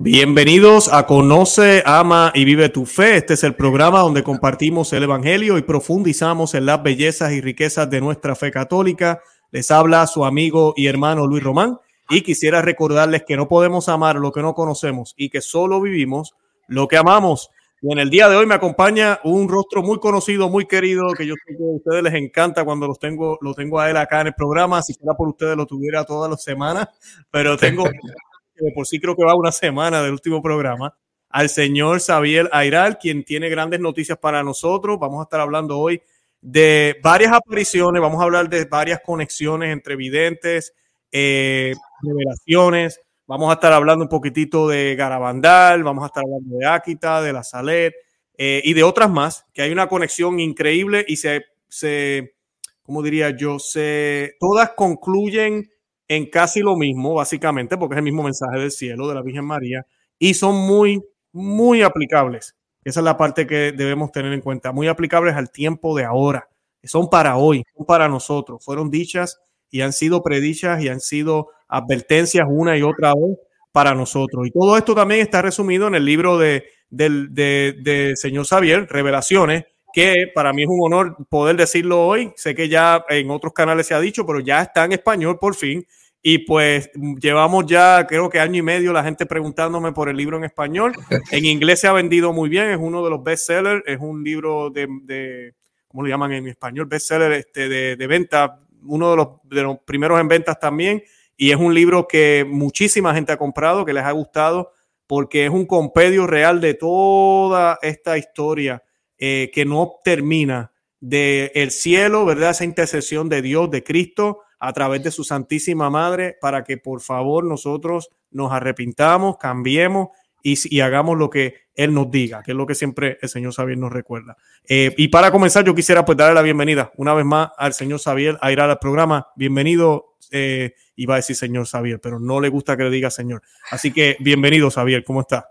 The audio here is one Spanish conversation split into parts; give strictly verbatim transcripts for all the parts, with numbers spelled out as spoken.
Bienvenidos a Conoce, Ama y Vive tu Fe. Este es el programa donde compartimos el Evangelio y profundizamos en las bellezas y riquezas de nuestra fe católica. Les habla su amigo y hermano Luis Román y quisiera recordarles que no podemos amar lo que no conocemos y que solo vivimos lo que amamos. Y en el día de hoy me acompaña un rostro muy conocido, muy querido, que yo sé que a ustedes les encanta cuando los tengo, lo tengo a él acá en el programa. Si fuera por ustedes lo tuviera todas las semanas, pero tengo... que por sí creo que va una semana del último programa, al señor Xavier Ayral, quien tiene grandes noticias para nosotros. Vamos a estar hablando hoy de varias apariciones, vamos a hablar de varias conexiones entre videntes, eh, revelaciones, vamos a estar hablando un poquitito de Garabandal, vamos a estar hablando de Áquita, de la Salet eh, y de otras más, que hay una conexión increíble y se, se ¿cómo diría yo? Se, todas concluyen en casi lo mismo, básicamente, porque es el mismo mensaje del cielo de la Virgen María, y son muy, muy aplicables. Esa es la parte que debemos tener en cuenta, muy aplicables al tiempo de ahora. Son para hoy, son para nosotros. Fueron dichas y han sido predichas y han sido advertencias una y otra vez para nosotros. Y todo esto también está resumido en el libro de, del de, de señor Xavier, Revelaciones, que para mí es un honor poder decirlo hoy. Sé que ya en otros canales se ha dicho, pero ya está en español por fin. Y pues llevamos ya creo que año y medio la gente preguntándome por el libro en español. En inglés se ha vendido muy bien, es uno de los bestsellers, es un libro de, de ¿cómo lo llaman en español? Bestseller este, de, de venta, uno de los, de los primeros en ventas también. Y es un libro que muchísima gente ha comprado, que les ha gustado, porque es un compendio real de toda esta historia Eh, que no termina del cielo, ¿verdad? Esa intercesión de Dios, de Cristo, a través de su Santísima Madre, para que por favor nosotros nos arrepintamos, cambiemos y, y hagamos lo que Él nos diga, que es lo que siempre el señor Xavier nos recuerda. Eh, y para comenzar, yo quisiera pues darle la bienvenida una vez más al señor Xavier Ayral al programa. Bienvenido, eh, iba a decir señor Xavier, pero no le gusta que le diga señor. Así que bienvenido, Xavier, ¿cómo está?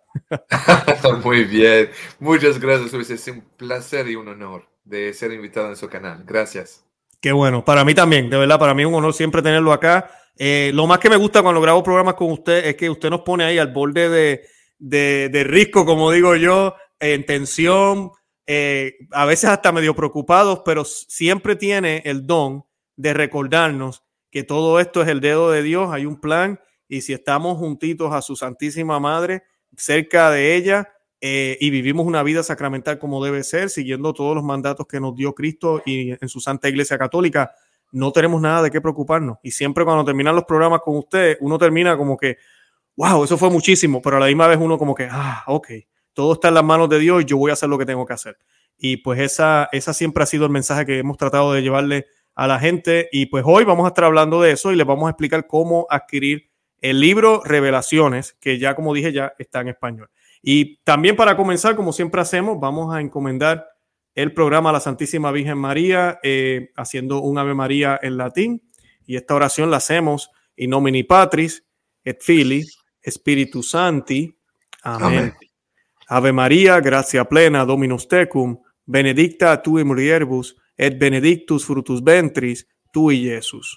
Muy bien, muchas gracias Luis, es un placer y un honor de ser invitado en su canal, gracias. Qué bueno, para mí también, de verdad, para mí es un honor siempre tenerlo acá. Eh, lo más que me gusta cuando grabo programas con usted es que usted nos pone ahí al borde de, de, de risco, como digo yo, en tensión, eh, a veces hasta medio preocupados, pero siempre tiene el don de recordarnos que todo esto es el dedo de Dios, hay un plan, y si estamos juntitos a su Santísima Madre, cerca de ella, Eh, y vivimos una vida sacramental como debe ser, siguiendo todos los mandatos que nos dio Cristo y en su Santa Iglesia Católica, no tenemos nada de qué preocuparnos. Y siempre cuando terminan los programas con usted, uno termina como que, wow, eso fue muchísimo, pero a la misma vez uno como que, ah, ok, todo está en las manos de Dios y yo voy a hacer lo que tengo que hacer. Y pues esa, esa siempre ha sido el mensaje que hemos tratado de llevarle a la gente. Y pues hoy vamos a estar hablando de eso y les vamos a explicar cómo adquirir el libro Revelaciones, que ya, como dije, ya está en español. Y también para comenzar, como siempre hacemos, vamos a encomendar el programa a la Santísima Virgen María, eh, haciendo un Ave María en latín. Y esta oración la hacemos in nomine Patris, et Filii, Spiritus Sancti. Amén. Amén. Ave María, gratia plena, Dominus tecum, benedicta tu in mulieribus, et benedictus fructus ventris tui, Iesus.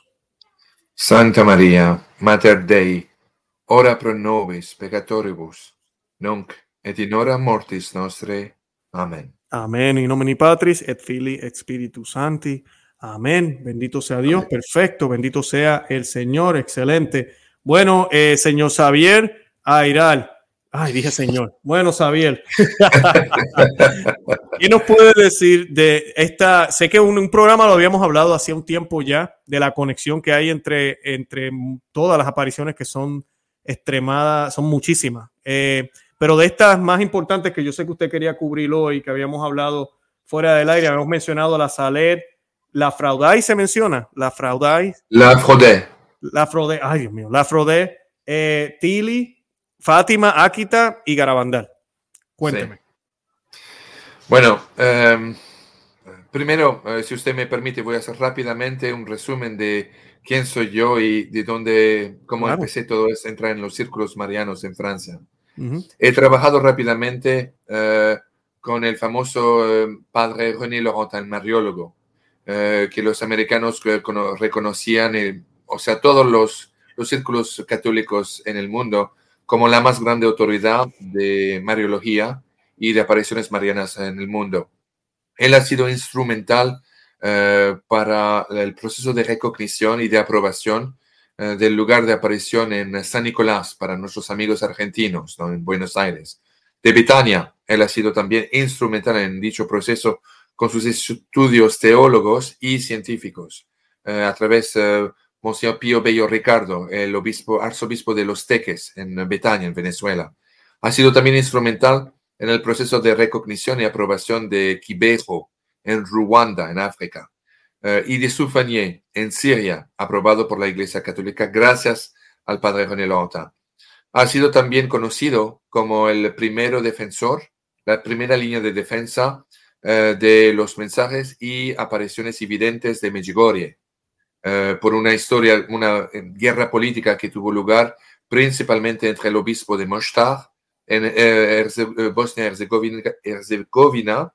Santa Maria, Mater Dei, ora pro nobis peccatoribus, nunc et in hora mortis nostrae. Amén. Amén. In nomine Patris, et Filii, et Spiritus Sancti. Amén. Bendito sea Dios. Amén. Perfecto. Bendito sea el Señor. Excelente. Bueno, eh, señor Xavier Ayral. Ay, dije señor. Bueno, Xavier. ¿Qué nos puede decir de esta? Sé que un, un programa lo habíamos hablado hacía un tiempo ya, de la conexión que hay entre, entre todas las apariciones que son extremadas, son muchísimas. Eh, pero de estas más importantes que yo sé que usted quería cubrir hoy, que habíamos hablado fuera del aire, habíamos mencionado la Salet, la Fraudai se menciona, la Fraudai. La Fraude. La Fraude, ay Dios mío, la Fraude, eh, Tili, Fátima, Áquita y Garabandal. Cuénteme. Sí. Bueno, um, primero, uh, si usted me permite, voy a hacer rápidamente un resumen de quién soy yo y de dónde, cómo claro. empecé todo esto a entrar en los círculos marianos en Francia. Uh-huh. He trabajado rápidamente uh, con el famoso uh, padre René Laurentin, mariólogo, uh, que los americanos uh, reconocían, el, o sea, todos los, los círculos católicos en el mundo como la más grande autoridad de Mariología y de apariciones marianas en el mundo. Él ha sido instrumental eh, para el proceso de recognición y de aprobación eh, del lugar de aparición en San Nicolás para nuestros amigos argentinos, ¿no? En Buenos Aires. De Betania, él ha sido también instrumental en dicho proceso con sus estudios teólogos y científicos, eh, a través de eh, Monseñor Pío Bello Ricardo, el obispo, arzobispo de Los Teques, en Betania, en Venezuela. Ha sido también instrumental en el proceso de recognición y aprobación de Kibeho, en Ruanda, en África, uh, y de Soufanié, en Siria, aprobado por la Iglesia Católica gracias al padre René Lota. Ha sido también conocido como el primero defensor, la primera línea de defensa uh, de los mensajes y apariciones evidentes de Medjugorje, uh, por una historia, una guerra política que tuvo lugar principalmente entre el obispo de Mostar en eh, Bosnia-Herzegovina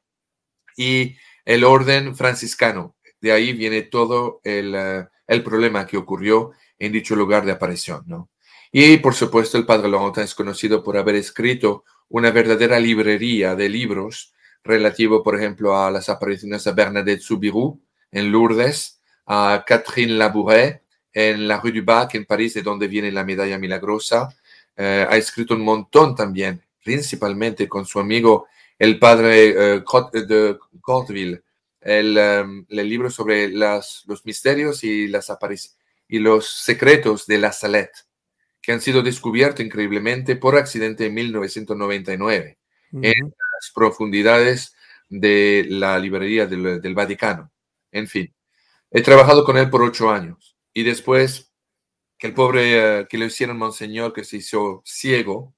y el orden franciscano. De ahí viene todo el, uh, el problema que ocurrió en dicho lugar de aparición, ¿no? Y, por supuesto, el padre Lota es conocido por haber escrito una verdadera librería de libros relativo, por ejemplo, a las apariciones a Bernadette Soubirous en Lourdes, a Catherine Labouret en la Rue du Bac, en París, de donde viene la medalla milagrosa. Uh, ha escrito un montón también, principalmente con su amigo el padre uh, de Cortville, el, um, el libro sobre las, los misterios y, las y los secretos de la Salette, que han sido descubiertos increíblemente por accidente en mil novecientos noventa y nueve, uh-huh. en las profundidades de la librería del, del Vaticano. En fin, he trabajado con él por ocho años y después que el pobre, uh, que le hicieron monseñor, que se hizo ciego,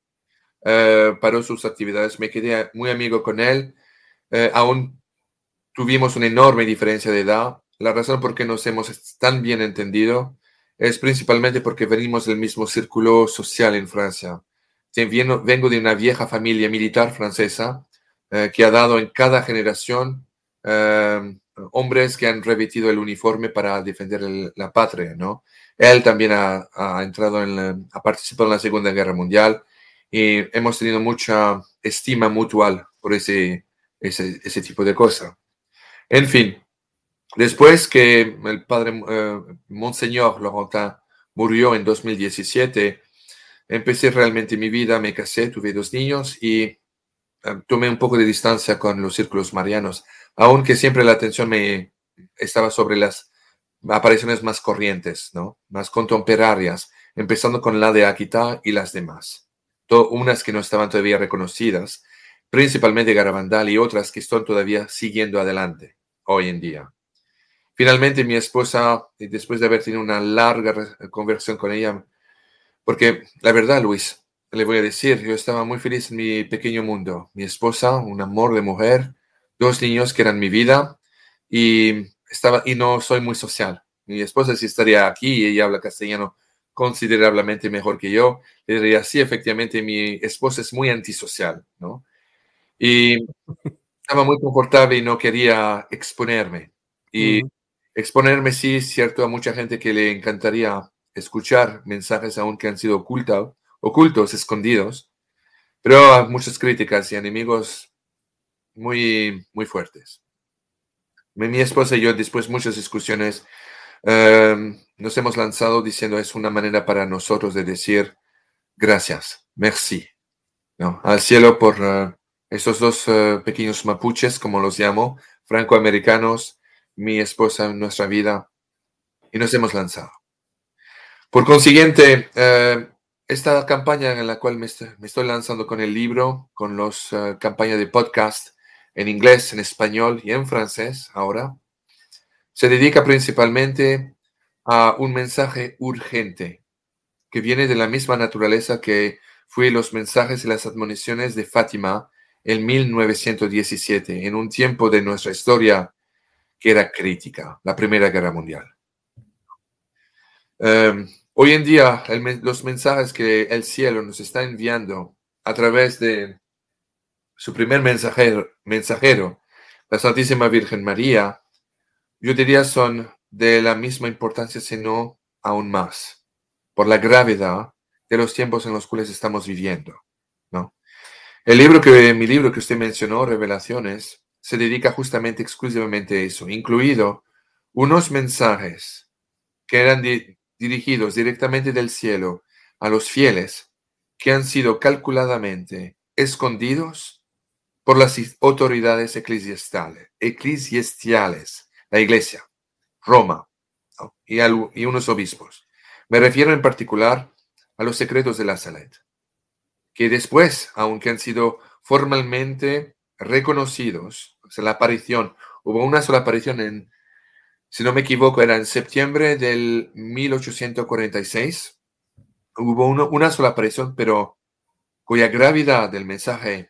uh, paró sus actividades, me quedé muy amigo con él, uh, aún tuvimos una enorme diferencia de edad. La razón por qué nos hemos tan bien entendido es principalmente porque venimos del mismo círculo social en Francia. Vengo de una vieja familia militar francesa uh, que ha dado en cada generación uh, hombres que han revestido el uniforme para defender el, la patria, ¿no? Él también ha, ha entrado en la, ha participado en la Segunda Guerra Mundial y hemos tenido mucha estima mutual por ese, ese, ese tipo de cosas. En fin, después que el padre uh, Monseñor Laurentin murió en dos mil diecisiete, empecé realmente mi vida, me casé, tuve dos niños y uh, tomé un poco de distancia con los círculos marianos, aunque siempre la atención me estaba sobre las apariciones más corrientes, ¿no? Más contemporáneas, empezando con la de Akita y las demás. Todo, unas que no estaban todavía reconocidas, principalmente Garabandal y otras que están todavía siguiendo adelante hoy en día. Finalmente mi esposa, después de haber tenido una larga conversación con ella, porque la verdad, Luis, le voy a decir, yo estaba muy feliz en mi pequeño mundo. Mi esposa, un amor de mujer, dos niños que eran mi vida y, estaba, y no soy muy social. Mi esposa sí estaría aquí y ella habla castellano considerablemente mejor que yo. Le diría, sí, efectivamente, mi esposa es muy antisocial, ¿no? Y estaba muy confortable y no quería exponerme. Y uh-huh. exponerme, sí, es cierto, a mucha gente que le encantaría escuchar mensajes aún que han sido ocultos, ocultos, escondidos, pero hay muchas críticas y enemigos muy, muy fuertes. Mi, mi esposa y yo, después de muchas discusiones, um, nos hemos lanzado diciendo es una manera para nosotros de decir gracias, merci, ¿no? Al cielo por uh, estos dos uh, pequeños mapuches, como los llamo, francoamericanos, mi esposa en nuestra vida, y nos hemos lanzado. Por consiguiente, uh, esta campaña en la cual me, est me estoy lanzando con el libro, con las uh, campañas de podcast en inglés, en español y en francés ahora, se dedica principalmente a un mensaje urgente que viene de la misma naturaleza que fue los mensajes y las admoniciones de Fátima en mil novecientos diecisiete, en un tiempo de nuestra historia que era crítica, la Primera Guerra Mundial. Um, hoy en día, el, los mensajes que el cielo nos está enviando a través de su primer mensajero, mensajero, la Santísima Virgen María, yo diría son de la misma importancia, sino aún más, por la gravedad de los tiempos en los cuales estamos viviendo, ¿no? El libro que, mi libro que usted mencionó, Revelaciones, se dedica justamente exclusivamente a eso, incluido unos mensajes que eran di- dirigidos directamente del cielo a los fieles que han sido calculadamente escondidos por las is- autoridades eclesiastales, eclesiastiales, la iglesia, Roma, ¿no? y, al- y unos obispos. Me refiero en particular a los secretos de la Salet, que después, aunque han sido formalmente reconocidos, o sea, la aparición, hubo una sola aparición en, si no me equivoco, era en septiembre del mil ochocientos cuarenta y seis, hubo uno- una sola aparición, pero cuya gravedad del mensaje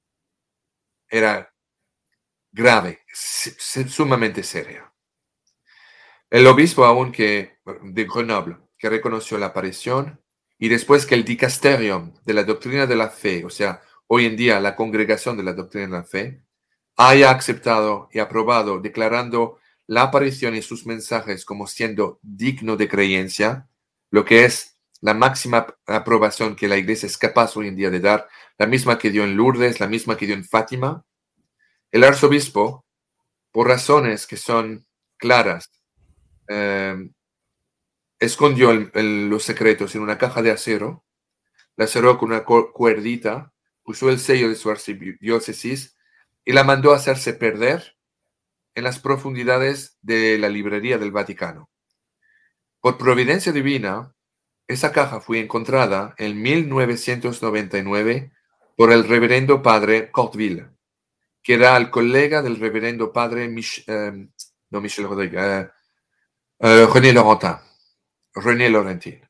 era grave, s- s- sumamente seria. El obispo, aún que de Grenoble, que reconoció la aparición, y después que el dicasterio de la doctrina de la fe, o sea, hoy en día la congregación de la doctrina de la fe, haya aceptado y aprobado, declarando la aparición y sus mensajes como siendo digno de creencia, lo que es la máxima aprobación que la iglesia es capaz hoy en día de dar, la misma que dio en Lourdes, la misma que dio en Fátima. El arzobispo, por razones que son claras, eh, escondió el- el- los secretos en una caja de acero, la cerró con una cu- cuerdita, usó el sello de su archidiócesis y la mandó a hacerse perder en las profundidades de la librería del Vaticano. Por providencia divina, esa caja fue encontrada en mil novecientos noventa y nueve por el reverendo padre Cortville, que era el colega del reverendo padre Mich eh, no Michel Rodríguez, eh, eh, René Laurentin. René Laurentin.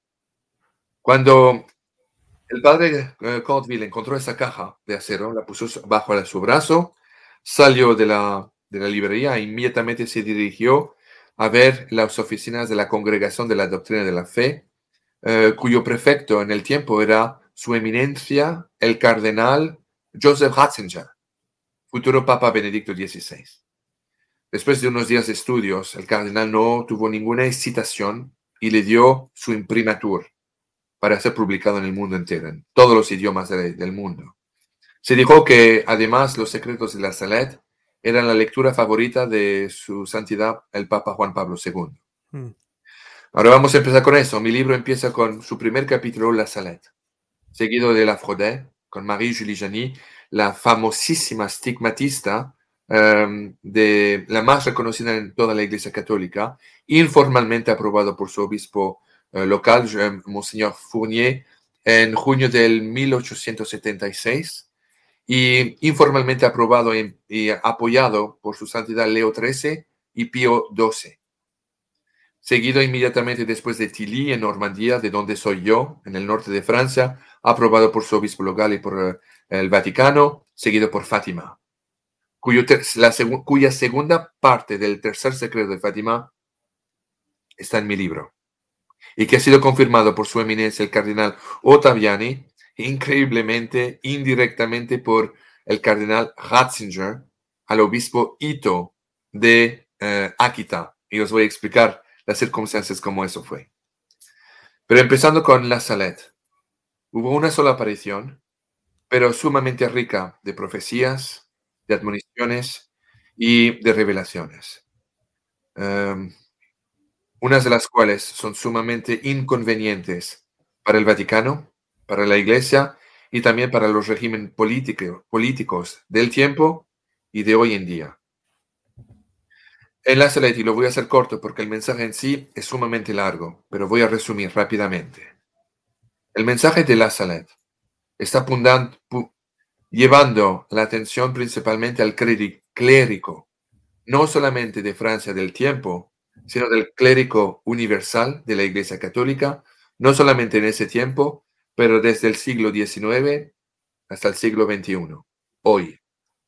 Cuando el padre eh, Cortville encontró esa caja de acero, la puso bajo de su brazo, salió de la, de la librería e inmediatamente se dirigió a ver las oficinas de la Congregación de la Doctrina de la Fe, eh, cuyo prefecto en el tiempo era su eminencia, el cardenal Joseph Ratzinger, futuro Papa Benedicto dieciséis. Después de unos días de estudios, el cardenal no tuvo ninguna excitación y le dio su imprimatur para ser publicado en el mundo entero, en todos los idiomas de, del mundo. Se dijo que además los secretos de la Salet eran la lectura favorita de su santidad el Papa Juan Pablo segundo. Hmm. Ahora vamos a empezar con eso. Mi libro empieza con su primer capítulo, La Salet, seguido de La Fraude, con Marie-Julie Janis, la famosísima estigmatista, um, de la más reconocida en toda la Iglesia Católica, informalmente aprobado por su obispo uh, local, uh, Monseñor Fournier, en junio del mil ochocientos setenta y seis, y informalmente aprobado y, y apoyado por su santidad Leo trece y Pío doce. Seguido inmediatamente después de Tilly, en Normandía, de donde soy yo, en el norte de Francia, aprobado por su obispo local y por uh, el Vaticano, seguido por Fátima, cuyo ter- la seg cuya segunda parte del tercer secreto de Fátima está en mi libro, y que ha sido confirmado por su eminencia el cardenal Ottaviani, increíblemente, indirectamente por el cardenal Ratzinger, al obispo Ito de uh, Akita, y os voy a explicar las circunstancias como eso fue. Pero empezando con la Salet, hubo una sola aparición, pero sumamente rica de profecías, de admoniciones y de revelaciones. Um, unas de las cuales son sumamente inconvenientes para el Vaticano, para la Iglesia y también para los regímenes político, políticos del tiempo y de hoy en día. En la Salet, y lo voy a hacer corto porque el mensaje en sí es sumamente largo, pero voy a resumir rápidamente. El mensaje de la Salet está apuntando, llevando la atención principalmente al clérigo, no solamente de Francia del tiempo, sino del clérigo universal de la Iglesia Católica, no solamente en ese tiempo, pero desde el siglo diecinueve hasta el siglo veintiuno, hoy.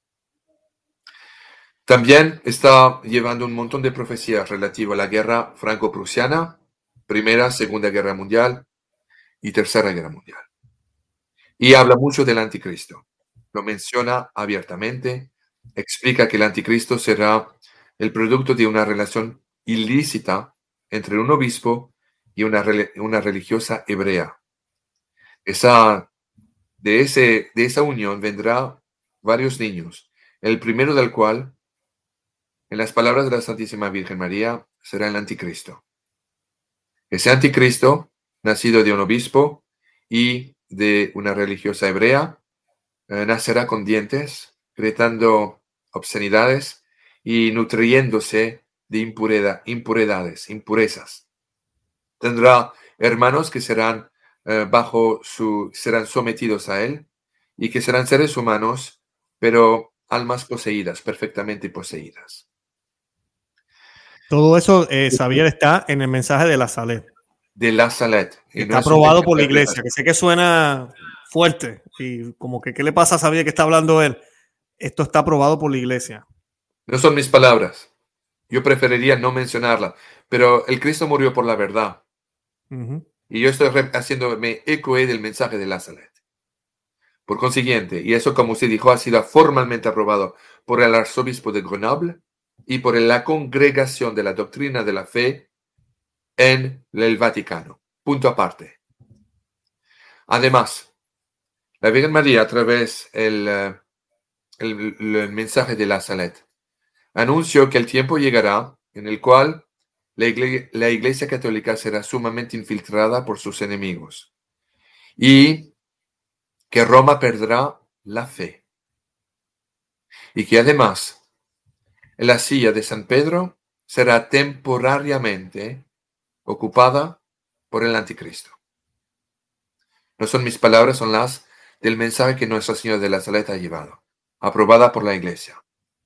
También está llevando un montón de profecías relativas a la guerra franco-prusiana, Primera, Segunda Guerra Mundial y Tercera Guerra Mundial. Y habla mucho del anticristo. Lo menciona abiertamente, explica que el anticristo será el producto de una relación ilícita entre un obispo y una, una religiosa hebrea. Esa, de, ese, de esa unión vendrá varios niños, el primero del cual, en las palabras de la Santísima Virgen María, será el anticristo. Ese anticristo, nacido de un obispo y de una religiosa hebrea, eh, nacerá con dientes, gritando obscenidades y nutriéndose de impureza, impuredades, impurezas. Tendrá hermanos que serán eh, bajo su, serán sometidos a él y que serán seres humanos, pero almas poseídas, perfectamente poseídas. Todo eso, eh, Xavier, está en el mensaje de la Salet. De la Salet. Y está no aprobado por la iglesia, que sé que suena fuerte y como que ¿qué le pasa a Xavier que está hablando él? Esto está aprobado por la iglesia. No son mis palabras. Yo preferiría no mencionarla, pero el Cristo murió por la verdad. Uh-huh. Y yo estoy haciéndome eco del mensaje de la Salet. Por consiguiente, y eso como usted dijo, ha sido formalmente aprobado por el arzobispo de Grenoble y por la Congregación de la Doctrina de la Fe en el Vaticano. Punto aparte. Además, la Virgen María, a través del el, el mensaje de la Salet, anunció que el tiempo llegará en el cual la iglesia, la iglesia católica será sumamente infiltrada por sus enemigos y que Roma perderá la fe. Y que además la silla de San Pedro será temporariamente ocupada por el anticristo. No son mis palabras, son las del mensaje que Nuestra Señora de la Salet ha llevado, aprobada por la iglesia.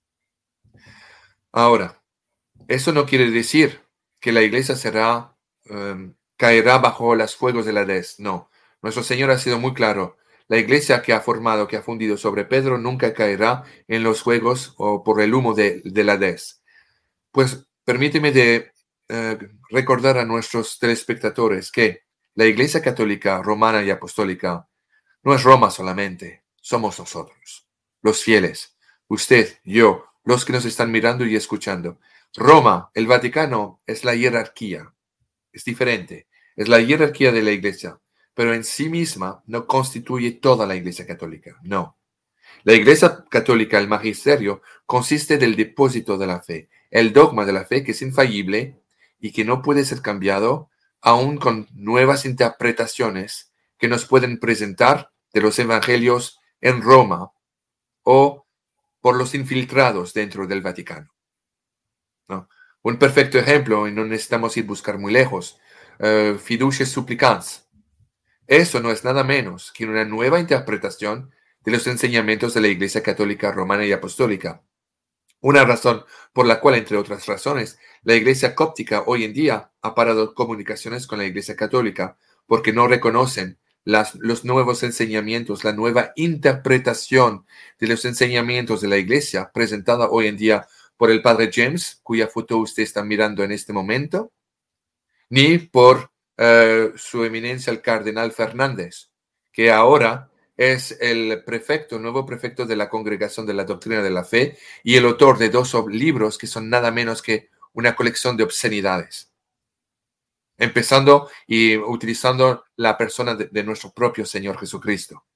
Ahora, eso no quiere decir que la iglesia será, um, caerá bajo los fuegos de la Hades. No, nuestro Señor ha sido muy claro. La iglesia que ha formado, que ha fundido sobre Pedro, nunca caerá en los fuegos o por el humo de, de la Hades. Pues permíteme de uh, recordar a nuestros telespectadores que la iglesia católica, romana y apostólica no es Roma solamente, somos nosotros, los fieles, usted, yo, los que nos están mirando y escuchando. Roma, el Vaticano, es la jerarquía, es diferente, es la jerarquía de la iglesia, pero en sí misma no constituye toda la iglesia católica, no. La iglesia católica, el magisterio, consiste del depósito de la fe, el dogma de la fe que es infalible y que no puede ser cambiado aún con nuevas interpretaciones que nos pueden presentar de los evangelios en Roma o por los infiltrados dentro del Vaticano. ¿No? Un perfecto ejemplo, y no necesitamos ir a buscar muy lejos, uh, fiducia supplicans. Eso no es nada menos que una nueva interpretación de los enseñamientos de la Iglesia Católica Romana y Apostólica. Una razón por la cual, entre otras razones, la Iglesia Cóptica hoy en día ha parado comunicaciones con la Iglesia Católica porque no reconocen las, los nuevos enseñamientos, la nueva interpretación de los enseñamientos de la Iglesia presentada hoy en día por el Padre James, cuya foto usted está mirando en este momento, ni por uh, su eminencia el Cardenal Fernández, que ahora es el prefecto, nuevo prefecto de la Congregación de la Doctrina de la Fe y el autor de dos libros que son nada menos que una colección de obscenidades. Empezando y utilizando la persona de, de nuestro propio Señor Jesucristo.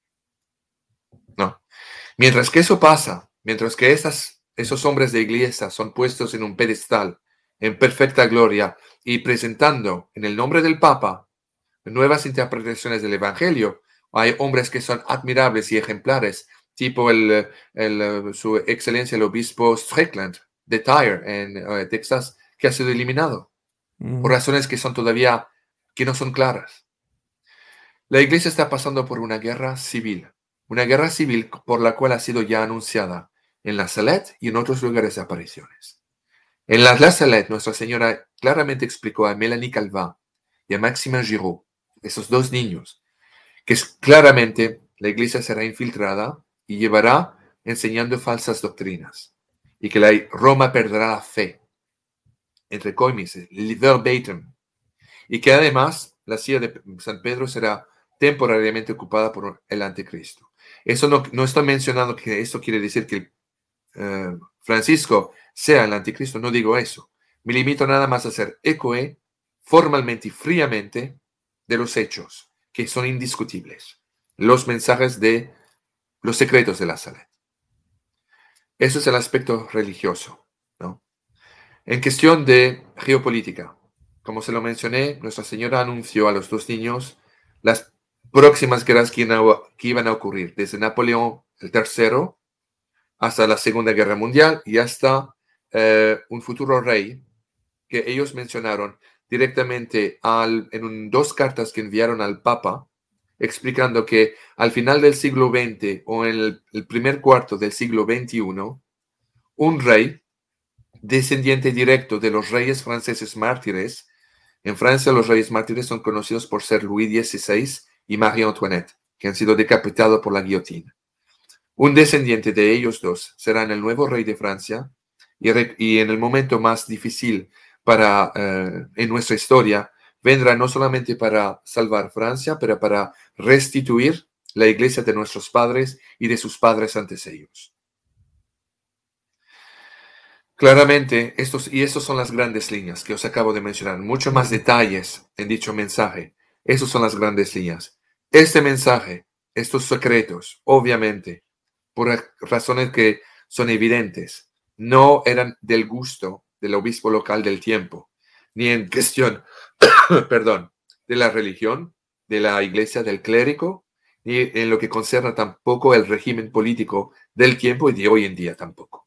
No. Mientras que eso pasa, mientras que esas, esos hombres de iglesia son puestos en un pedestal, en perfecta gloria, y presentando en el nombre del Papa nuevas interpretaciones del Evangelio, hay hombres que son admirables y ejemplares, tipo el, el, su excelencia el obispo Strickland de Tyre en uh, Texas, que ha sido eliminado mm. por razones que son todavía, que no son claras. La iglesia está pasando por una guerra civil, una guerra civil por la cual ha sido ya anunciada en la Salet y en otros lugares de apariciones. En la, la Salet, Nuestra Señora claramente explicó a Mélanie Calvat y a Maximin Giraud, esos dos niños, que es, claramente la iglesia será infiltrada y llevará enseñando falsas doctrinas y que la Roma perderá la fe, entre comices, verbatim, y que además la silla de San Pedro será temporariamente ocupada por el anticristo. Eso no, no estoy mencionando que esto quiere decir que uh, Francisco sea el anticristo, no digo eso. Me limito nada más a hacer eco formalmente y fríamente de los hechos, que son indiscutibles. Los mensajes de los secretos de la Salette. Eso es el aspecto religioso, ¿no? En cuestión de geopolítica, como se lo mencioné, Nuestra Señora anunció a los dos niños las próximas guerras que iban a ocurrir, desde Napoleón el tercero hasta la Segunda Guerra Mundial y hasta eh, un futuro rey que ellos mencionaron directamente al, en un, dos cartas que enviaron al Papa, explicando que al final del siglo veinte o en el, el primer cuarto del siglo veintiuno, un rey descendiente directo de los reyes franceses mártires. En Francia los reyes mártires son conocidos por ser Luis dieciséis y Marie Antoinette, que han sido decapitados por la guillotina. Un descendiente de ellos dos será el nuevo rey de Francia y, y en el momento más difícil para, eh, en nuestra historia, vendrá no solamente para salvar Francia, pero para restituir la iglesia de nuestros padres y de sus padres antes ellos. Claramente, estos, y estas son las grandes líneas que os acabo de mencionar, mucho más detalles en dicho mensaje. Esas son las grandes líneas. Este mensaje, estos secretos, obviamente, por razones que son evidentes, no eran del gusto del obispo local del tiempo, ni en cuestión, perdón, de la religión, de la iglesia, del clérigo, ni en lo que concierne tampoco el régimen político del tiempo y de hoy en día tampoco.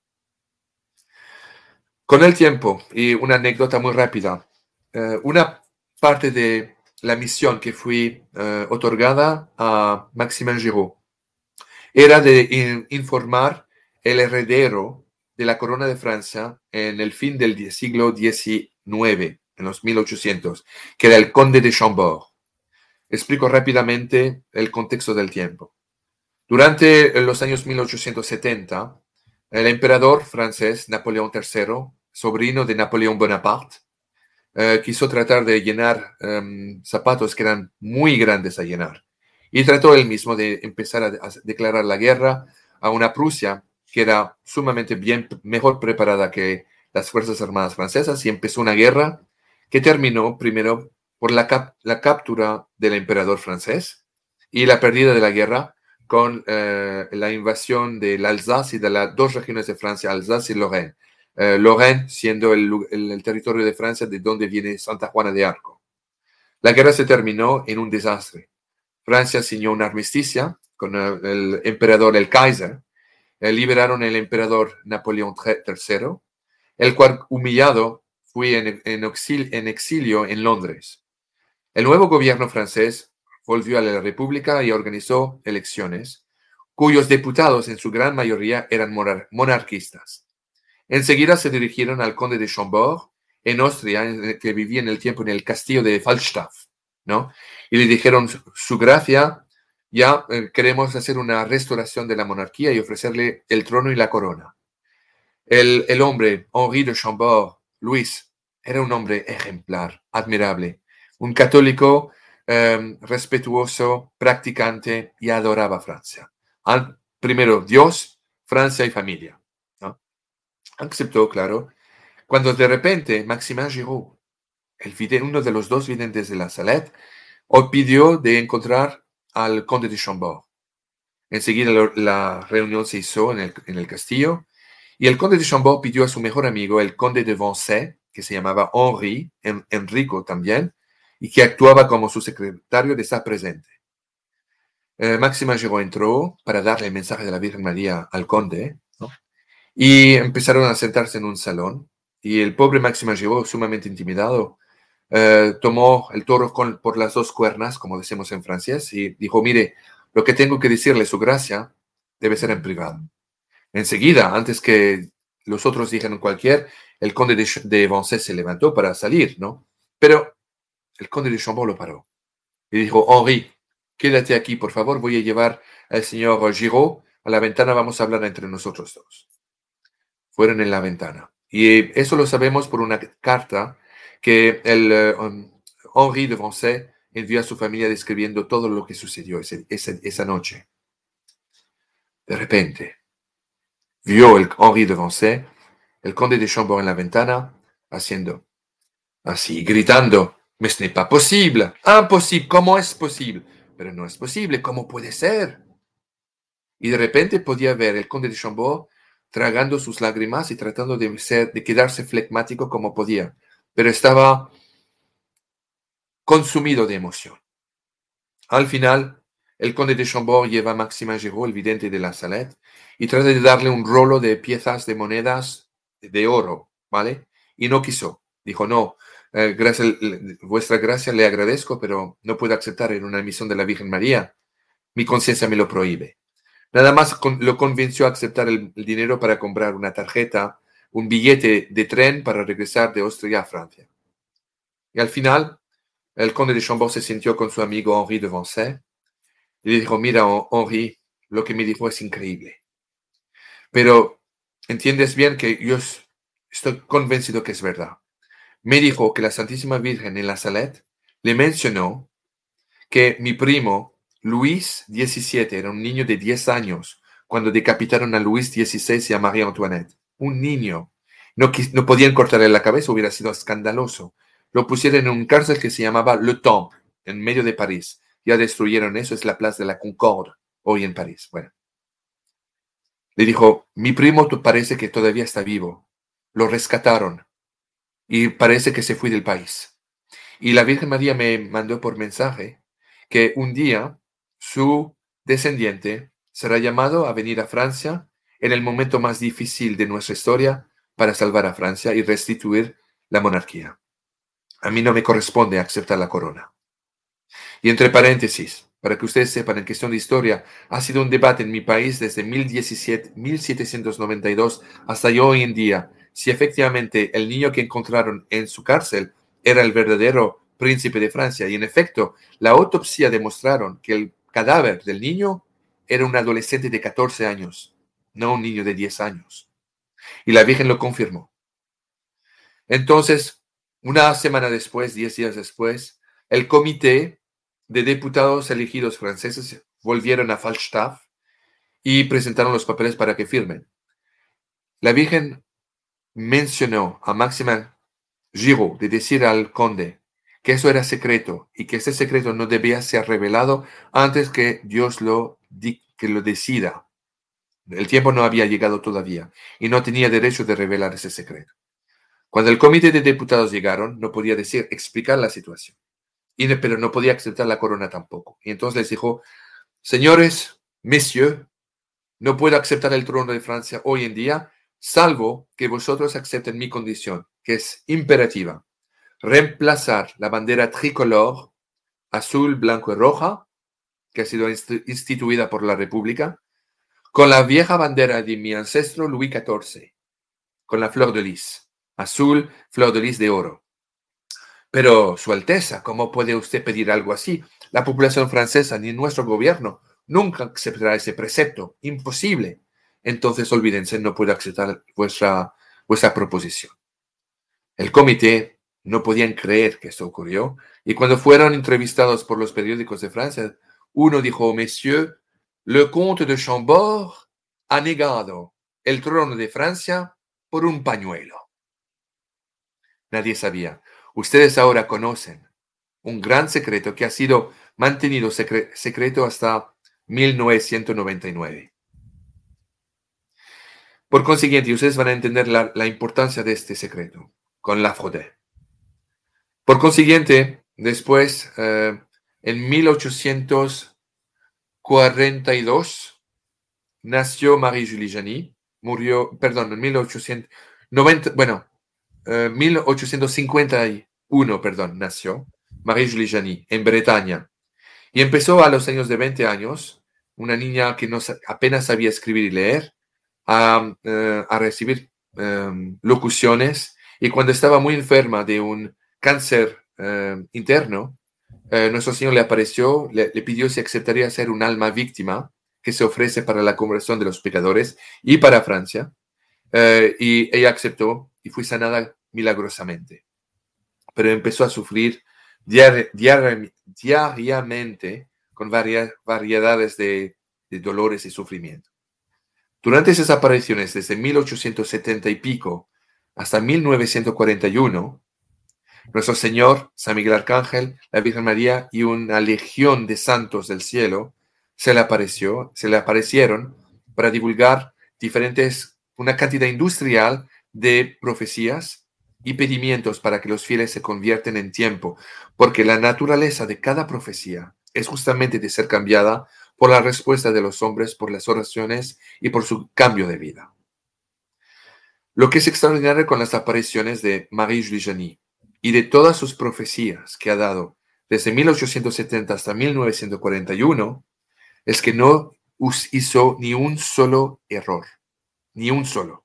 Con el tiempo, y una anécdota muy rápida, eh, una parte de la misión que fui eh, otorgada a Maximin Giraud era de in, informar el heredero de la corona de Francia en el fin del siglo diecinueve, en los mil ochocientos, que era el conde de Chambord. Explico rápidamente el contexto del tiempo. Durante los años mil ochocientos setenta, el emperador francés Napoleón tercero, sobrino de Napoleón Bonaparte, eh, quiso tratar de llenar um, zapatos que eran muy grandes a llenar. Y trató él mismo de empezar a, a declarar la guerra a una Prusia que era sumamente bien, mejor preparada que las Fuerzas Armadas francesas, y empezó una guerra que terminó primero por la, cap la captura del emperador francés y la pérdida de la guerra con eh, la invasión del Alsace y de las dos regiones de Francia, Alsace y Lorraine. Eh, Lorraine siendo el, el, el territorio de Francia de donde viene Santa Juana de Arco. La guerra se terminó en un desastre. Francia signó un armisticio con el, el emperador, el Kaiser. Eh, liberaron el emperador Napoleón tercero, el cual, humillado, fue en, en, exil, en exilio en Londres. El nuevo gobierno francés volvió a la República y organizó elecciones, cuyos diputados en su gran mayoría eran monar monarquistas. Enseguida se dirigieron al conde de Chambord, en Austria, que vivía en el tiempo en el castillo de Falstaff, ¿no? Y le dijeron, su gracia, ya eh, queremos hacer una restauración de la monarquía y ofrecerle el trono y la corona. El, el hombre, Henri de Chambord, Luis, era un hombre ejemplar, admirable, un católico eh, respetuoso, practicante y adoraba Francia. Al, primero Dios, Francia y familia, ¿no? Aceptó, claro, cuando de repente Maximin Giraud, el uno de los dos videntes de la Salette, pidió de encontrar al conde de Chambord. Enseguida la, la reunión se hizo en el, en el castillo y el conde de Chambord pidió a su mejor amigo, el conde de Vancey, que se llamaba Henri, en, Enrico también, y que actuaba como su secretario, de estar presente. Eh, Maximin Giraud entró para darle el mensaje de la Virgen María al conde, ¿no? Y empezaron a sentarse en un salón y el pobre Maximin Giraud, sumamente intimidado, eh, tomó el toro con, por las dos cuernas, como decimos en francés, y dijo, mire, lo que tengo que decirle, su gracia, debe ser en privado. Enseguida, antes que los otros dijeran cualquier, el conde de, de Vancey se levantó para salir, ¿no? Pero el conde de Chambord lo paró y dijo, Henri, quédate aquí, por favor, voy a llevar al señor Giraud a la ventana, vamos a hablar entre nosotros dos. Fueron en la ventana. Y eso lo sabemos por una carta que el um, Henri de Vancey envió a su familia describiendo todo lo que sucedió ese, ese, esa noche. De repente, vio el Henri de Vancey, el conde de Chambord en la ventana, haciendo así, gritando, mais ce n'est pas possible, imposible, ¿cómo es posible? pero no es posible, ¿cómo puede ser? Y de repente podía ver el conde de Chambord tragando sus lágrimas y tratando de, ser, de quedarse flegmático como podía, pero estaba consumido de emoción. Al final, el conde de Chambord lleva a Maximin Giraud, el vidente de la Salette, y trata de darle un rolo de piezas de monedas de oro, ¿vale? Y no quiso. Dijo, no, eh, gracias, vuestra gracia le agradezco, pero no puedo aceptar en una misión de la Virgen María. Mi conciencia me lo prohíbe. Nada más con, lo convenció a aceptar el, el dinero para comprar una tarjeta, un billete de tren para regresar de Austria a Francia. Y al final, el conde de Chambord se sintió con su amigo Henri de Vancey y le dijo, mira, Henri, lo que me dijo es increíble. Pero entiendes bien que yo estoy convencido que es verdad. Me dijo que la Santísima Virgen en la Salette le mencionó que mi primo Luis diecisiete era un niño de diez años cuando decapitaron a Luis dieciséis y a María Antoinette. Un niño. No, no podían cortarle la cabeza, hubiera sido escandaloso. Lo pusieron en un cárcel que se llamaba Le Temple, en medio de París. Ya destruyeron eso, es la Place de la Concorde, hoy en París. Bueno. Le dijo, mi primo parece que todavía está vivo. Lo rescataron y parece que se fue del país. Y la Virgen María me mandó por mensaje que un día su descendiente será llamado a venir a Francia en el momento más difícil de nuestra historia para salvar a Francia y restituir la monarquía. A mí no me corresponde aceptar la corona. Y entre paréntesis, para que ustedes sepan, en cuestión de historia, ha sido un debate en mi país desde mil setecientos noventa y dos hasta hoy en día, si efectivamente el niño que encontraron en su cárcel era el verdadero príncipe de Francia. Y en efecto, la autopsia demostraron que el cadáver del niño era un adolescente de catorce años, no un niño de diez años. Y la Virgen lo confirmó. Entonces, una semana después, diez días después, el comité de diputados elegidos franceses volvieron a Falstaff y presentaron los papeles para que firmen. La Virgen mencionó a Maximin Giraud de decir al conde que eso era secreto y que ese secreto no debía ser revelado antes que Dios lo, que lo decida. El tiempo no había llegado todavía y no tenía derecho de revelar ese secreto. Cuando el comité de diputados llegaron, no podía decir, explicar la situación, y, pero no podía aceptar la corona tampoco. Y entonces les dijo, señores, messieurs, no puedo aceptar el trono de Francia hoy en día, salvo que vosotros acepten mi condición, que es imperativa. Reemplazar la bandera tricolor, azul, blanco y roja, que ha sido instituida por la República, con la vieja bandera de mi ancestro Luis catorce, con la flor de lis, azul, flor de lis de oro. Pero, Su Alteza, ¿cómo puede usted pedir algo así? La población francesa ni nuestro gobierno nunca aceptará ese precepto. Imposible. Entonces, olvídense, no puedo aceptar vuestra, vuestra proposición. El comité no podían creer que esto ocurrió, y cuando fueron entrevistados por los periódicos de Francia, uno dijo, Monsieur, le comte de Chambord ha negado el trono de Francia por un pañuelo. Nadie sabía. Ustedes ahora conocen un gran secreto que ha sido mantenido secre- secreto hasta mil novecientos noventa y nueve. Por consiguiente, ustedes van a entender la, la importancia de este secreto con la Fraude. Por consiguiente, después, eh, en mil ochocientos cuarenta y dos, nació Marie-Julie Janis, murió, perdón, en mil ochocientos noventa, bueno, eh, mil ochocientos cincuenta y uno, perdón, nació Marie-Julie Janis en Bretaña. Y empezó a los años de veinte años, una niña que no, apenas sabía escribir y leer, a, uh, a recibir um, locuciones. Y cuando estaba muy enferma de un cáncer uh, interno, uh, nuestro Señor le apareció, le, le pidió si aceptaría ser un alma víctima que se ofrece para la conversión de los pecadores y para Francia. Uh, y ella aceptó y fue sanada milagrosamente. Pero empezó a sufrir diari diari diariamente con varia variedades de, de dolores y sufrimiento. Durante esas apariciones, desde mil ochocientos setenta y pico hasta mil novecientos cuarenta y uno, Nuestro Señor, San Miguel Arcángel, la Virgen María y una legión de santos del cielo se le apareció, se le aparecieron para divulgar diferentes, una cantidad industrial de profecías y pedimientos para que los fieles se convierten en tiempo, porque la naturaleza de cada profecía es justamente de ser cambiada por la respuesta de los hombres, por las oraciones y por su cambio de vida. Lo que es extraordinario con las apariciones de Marie-Julie Janis y de todas sus profecías que ha dado desde mil ochocientos setenta hasta mil novecientos cuarenta y uno es que no hizo ni un solo error, ni un solo.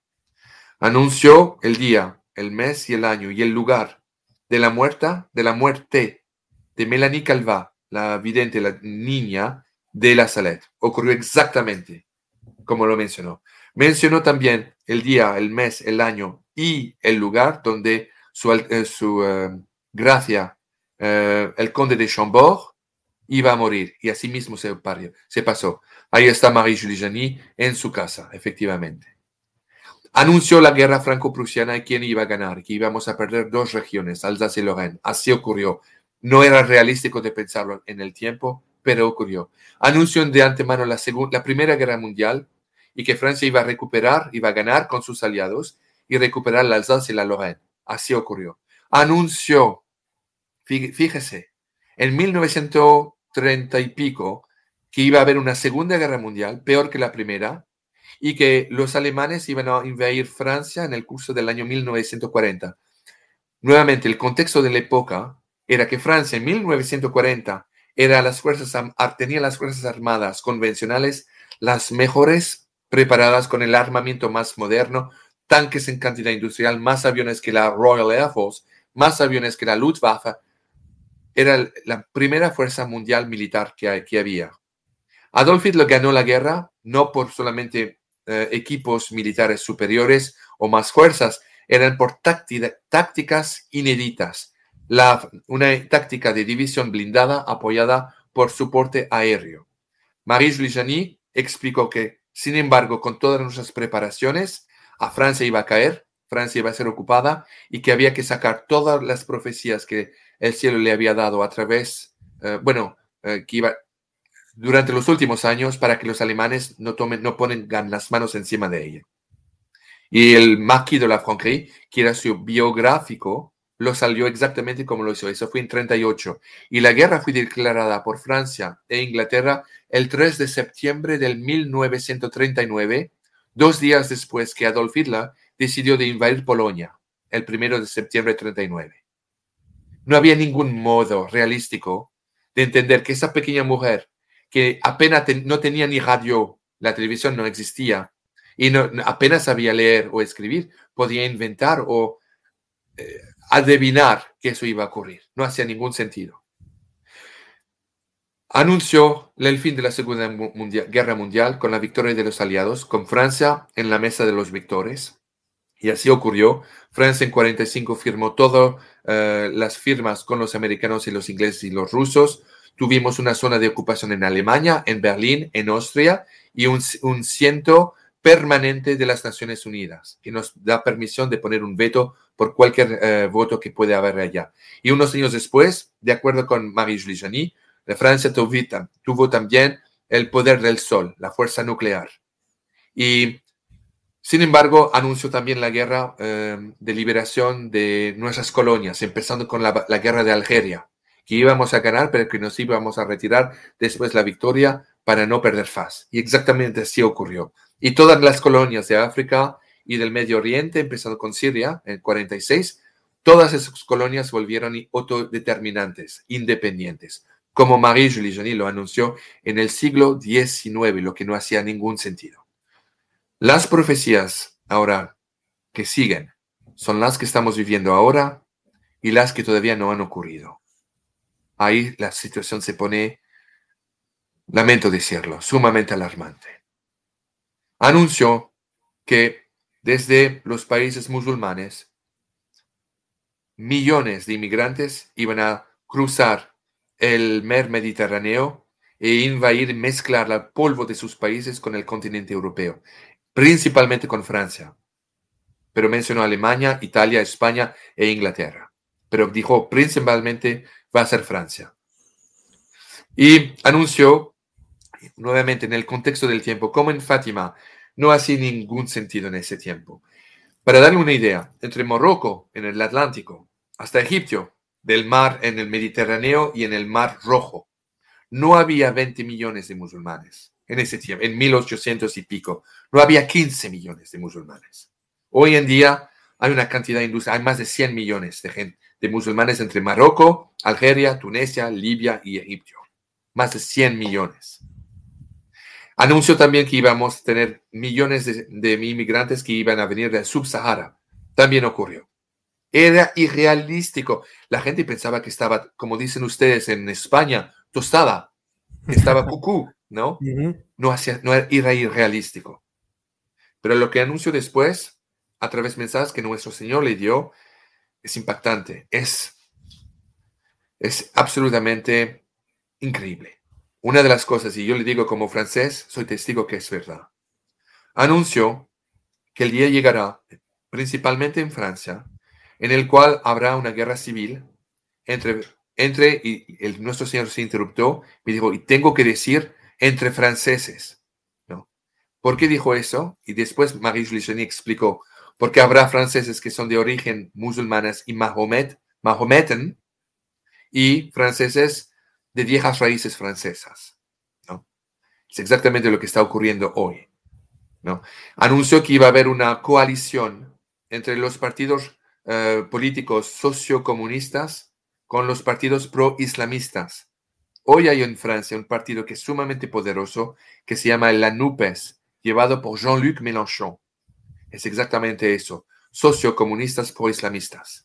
Anunció el día, el mes y el año y el lugar de la muerte, de la muerte de Mélanie Calvat, la vidente, la niña de La Salette. Ocurrió exactamente como lo mencionó. Mencionó también el día, el mes, el año y el lugar donde su, eh, su uh, gracia, uh, el conde de Chambord, iba a morir. Y así mismo se, parió, se pasó. Ahí está Marie-Julie Janis en su casa, efectivamente. Anunció la guerra franco-prusiana y quién iba a ganar, que íbamos a perder dos regiones, Alsace y Lorraine. Así ocurrió. No era realístico de pensarlo en el tiempo, pero ocurrió. Anunció de antemano la, la Primera Guerra Mundial y que Francia iba a recuperar, iba a ganar con sus aliados y recuperar la Alsace y la Lorraine. Así ocurrió. Anunció, fíjese, en mil novecientos treinta y pico, que iba a haber una Segunda Guerra Mundial, peor que la primera, y que los alemanes iban a invadir Francia en el curso del año mil novecientos cuarenta. Nuevamente, el contexto de la época era que Francia en mil novecientos cuarenta era las fuerzas, tenía las fuerzas armadas convencionales las mejores preparadas con el armamento más moderno, tanques en cantidad industrial, más aviones que la Royal Air Force, más aviones que la Luftwaffe. Era la primera fuerza mundial militar que, que había. Adolf Hitler ganó la guerra no por solamente eh, equipos militares superiores o más fuerzas, eran por tácticas inéditas. La, una táctica de división blindada apoyada por soporte aéreo. Marie-Julie Janis explicó que, sin embargo, con todas nuestras preparaciones, a Francia iba a caer, Francia iba a ser ocupada y que había que sacar todas las profecías que el cielo le había dado a través, eh, bueno, eh, que iba durante los últimos años para que los alemanes no, tomen, no pongan las manos encima de ella. Y el Marquis de la Franquerie, que era su biográfico, lo salió exactamente como lo hizo. Eso fue en treinta y ocho. Y la guerra fue declarada por Francia e Inglaterra el tres de septiembre del mil novecientos treinta y nueve, dos días después que Adolf Hitler decidió de invadir Polonia, el primero de septiembre de treinta y nueve. No había ningún modo realístico de entender que esa pequeña mujer, que apenas te, no tenía ni radio, la televisión no existía, y no, apenas sabía leer o escribir, podía inventar o eh, adivinar que eso iba a ocurrir. No hacía ningún sentido. Anunció el fin de la Segunda Mundial, Guerra Mundial con la victoria de los aliados, con Francia en la mesa de los victores. Y así ocurrió. Francia en cuarenta y cinco firmó todas uh, las firmas con los americanos y los ingleses y los rusos. Tuvimos una zona de ocupación en Alemania, en Berlín, en Austria y un, un ciento permanente de las Naciones Unidas, que nos da permisión de poner un veto por cualquier uh, voto que pueda haber allá. Y unos años después, de acuerdo con Marie-Julie Janis, Francia tuvo, tuvo también el poder del sol, la fuerza nuclear. Y sin embargo, anunció también la guerra eh, de liberación de nuestras colonias, empezando con la, la guerra de Algeria, que íbamos a ganar, pero que nos íbamos a retirar después la victoria para no perder Faz. Y exactamente así ocurrió. Y todas las colonias de África y del Medio Oriente, empezando con Siria en cuarenta y seis, todas esas colonias volvieron autodeterminantes, independientes, como Marie-Julie Janis lo anunció en el siglo diecinueve, lo que no hacía ningún sentido. Las profecías ahora que siguen son las que estamos viviendo ahora y las que todavía no han ocurrido. Ahí la situación se pone, lamento decirlo, sumamente alarmante. Anunció que desde los países musulmanes, millones de inmigrantes iban a cruzar el mar Mediterráneo e invadir y mezclar el polvo de sus países con el continente europeo, principalmente con Francia, pero mencionó Alemania, Italia, España e Inglaterra. pero dijo principalmente va a ser Francia. Y anunció, nuevamente en el contexto del tiempo, como en Fátima, no hacía ningún sentido en ese tiempo. Para darle una idea, entre Marruecos, en el Atlántico, hasta Egipto, del mar en el Mediterráneo y en el Mar Rojo, no había veinte millones de musulmanes en ese tiempo, en mil ochocientos y pico. No había quince millones de musulmanes. Hoy en día hay una cantidad industrial, hay más de cien millones de, gente, de musulmanes entre Marruecos, Algeria, Tunisia, Libia y Egipto. Más de cien millones. Anunció también que íbamos a tener millones de, de inmigrantes que iban a venir del Subsahara. También ocurrió. Era irrealístico. La gente pensaba que estaba, como dicen ustedes en España, tostada. Estaba cucú, ¿no? Uh-huh. No, hacía, no era, era irrealístico. Pero lo que anunció después, a través de mensajes que nuestro Señor le dio, es impactante. Es, es absolutamente increíble. Una de las cosas, y yo le digo como francés, soy testigo que es verdad. Anunció que el día llegará, principalmente en Francia, en el cual habrá una guerra civil entre, entre y el, nuestro Señor se interrumpió, me dijo, y tengo que decir, entre franceses, ¿no? ¿Por qué dijo eso? Y después Marie-Julie Cheny explicó, porque habrá franceses que son de origen musulmanes y Mahomet, Mahometan, y franceses de viejas raíces francesas, ¿no? Es exactamente lo que está ocurriendo hoy, ¿no? Anunció que iba a haber una coalición entre los partidos uh, políticos sociocomunistas con los partidos pro-islamistas. Hoy hay en Francia un partido que es sumamente poderoso, que se llama la NUPES, llevado por Jean-Luc Mélenchon. Es exactamente eso, sociocomunistas pro-islamistas.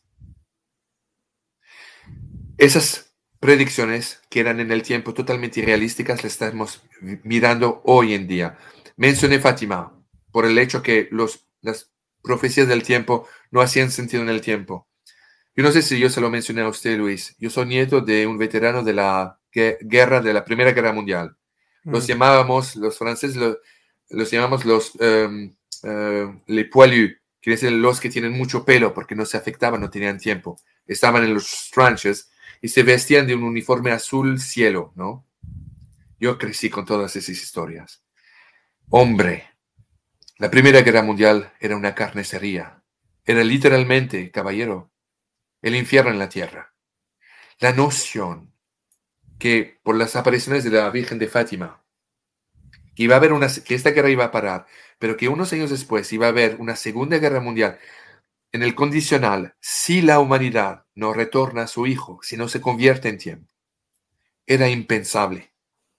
Esas predicciones que eran en el tiempo totalmente irrealísticas las estamos mirando hoy en día. Mencioné Fátima por el hecho que los, las profecías del tiempo no hacían sentido en el tiempo. Yo no sé si yo se lo mencioné a usted, Luis. Yo soy nieto de un veterano de la guerra, de la Primera Guerra Mundial. Los mm. llamábamos, los franceses los, los llamamos los um, uh, les poilus, quiere decir los que tienen mucho pelo porque no se afectaban, no tenían tiempo. Estaban en los tranches y se vestían de un uniforme azul cielo, ¿no? Yo crecí con todas esas historias. Hombre, la Primera Guerra Mundial era una carnicería. Era literalmente, caballero, el infierno en la tierra. La noción que por las apariciones de la Virgen de Fátima, que iba a haber una, que esta guerra iba a parar, pero que unos años después iba a haber una Segunda Guerra Mundial, en el condicional, si la humanidad no retorna a su hijo, si no se convierte en tiempo, era impensable.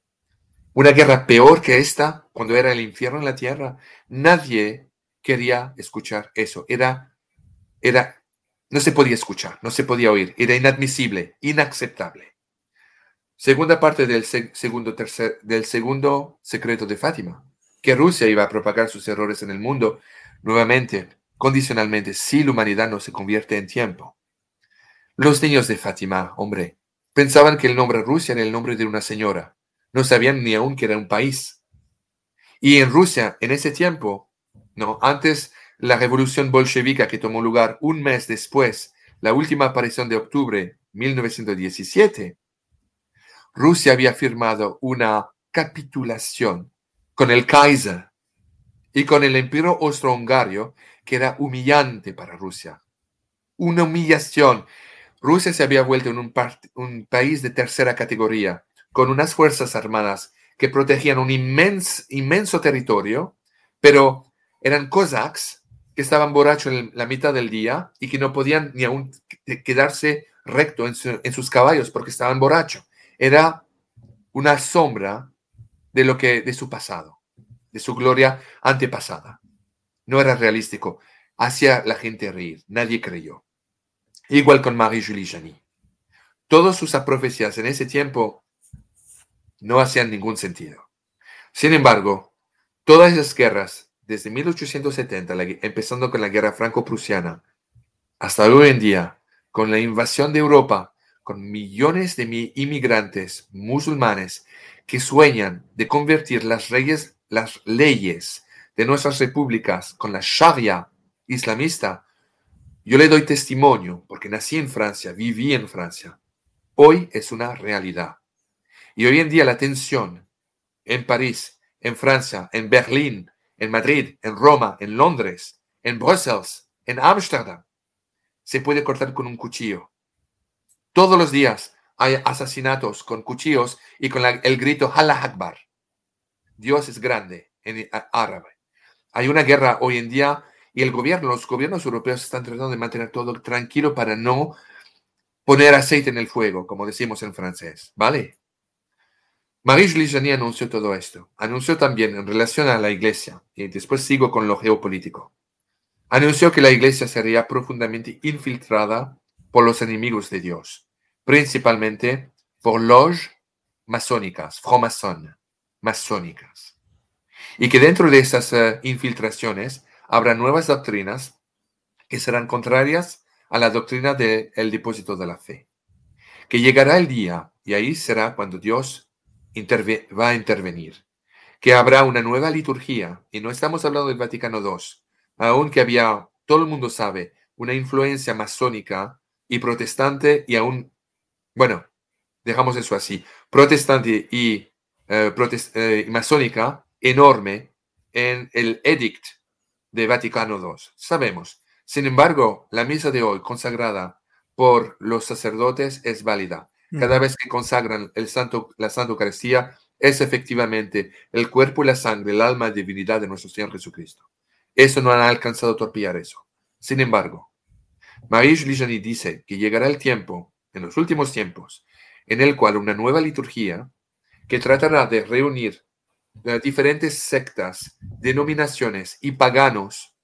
Una guerra peor que esta, cuando era el infierno en la tierra, nadie quería escuchar eso. Era, era, no se podía escuchar, no se podía oír, era inadmisible, inaceptable. Segunda parte del, seg- segundo, tercer, del segundo secreto de Fátima, que Rusia iba a propagar sus errores en el mundo nuevamente, condicionalmente, si la humanidad no se convierte en tiempo. Los niños de Fátima, hombre, pensaban que el nombre Rusia era el nombre de una señora. No sabían ni aún que era un país. Y en Rusia, en ese tiempo, no, antes la revolución bolchevica que tomó lugar un mes después, la última aparición de octubre de mil novecientos diecisiete, Rusia había firmado una capitulación con el Kaiser y con el Imperio Austrohúngaro, que era humillante para Rusia. Una humillación. Rusia se había vuelto en un, part- un país de tercera categoría, con unas fuerzas armadas que protegían un inmenso, inmenso territorio, pero eran cossacks que estaban borrachos en la mitad del día y que no podían ni aún quedarse recto en, su, en sus caballos porque estaban borrachos. Era una sombra de lo que de su pasado, de su gloria antepasada. No era realístico. Hacía la gente reír. Nadie creyó. Igual con Marie-Julie Cheny. Todas sus profecías en ese tiempo no hacían ningún sentido. Sin embargo, todas esas guerras, desde mil ochocientos setenta, la, empezando con la guerra franco-prusiana, hasta hoy en día, con la invasión de Europa, con millones de mi inmigrantes musulmanes que sueñan de convertir las, reyes, las leyes de nuestras repúblicas con la Sharia islamista, Yo le doy testimonio porque nací en Francia, viví en Francia. Hoy es una realidad. Y hoy en día la tensión en París, en Francia, en Berlín, en Madrid, en Roma, en Londres, en Bruselas, en Ámsterdam, se puede cortar con un cuchillo. Todos los días hay asesinatos con cuchillos y con la, el grito Allah Akbar. Dios es grande en árabe. Hay una guerra hoy en día y el gobierno, los gobiernos europeos están tratando de mantener todo tranquilo para no poner aceite en el fuego, como decimos en francés, ¿vale? Marie-Julie Janis anunció todo esto. Anunció también en relación a la iglesia, y después sigo con lo geopolítico. Anunció que la iglesia sería profundamente infiltrada por los enemigos de Dios, principalmente por loges masónicas, franc-maçon, masónicas. Y que dentro de esas uh, infiltraciones habrá nuevas doctrinas que serán contrarias a la doctrina del depósito de la fe. Que llegará el día, y ahí será cuando Dios interve- va a intervenir, que habrá una nueva liturgia, y no estamos hablando del Vaticano segundo, aunque había, todo el mundo sabe, una influencia masónica y protestante, y aún, bueno, dejamos eso así, protestante y eh, protest- eh, masónica enorme en el edict de Vaticano segundo. Sabemos. Sin embargo, la misa de hoy consagrada por los sacerdotes es válida. Cada vez que consagran el santo, la Santa Eucaristía, es efectivamente el cuerpo y la sangre, el alma y divinidad de nuestro Señor Jesucristo. Eso no han alcanzado a torpear eso. Sin embargo, Marie-Julie Janis dice que llegará el tiempo, en los últimos tiempos, en el cual una nueva liturgia que tratará de reunir uh, diferentes sectas, denominaciones y paganos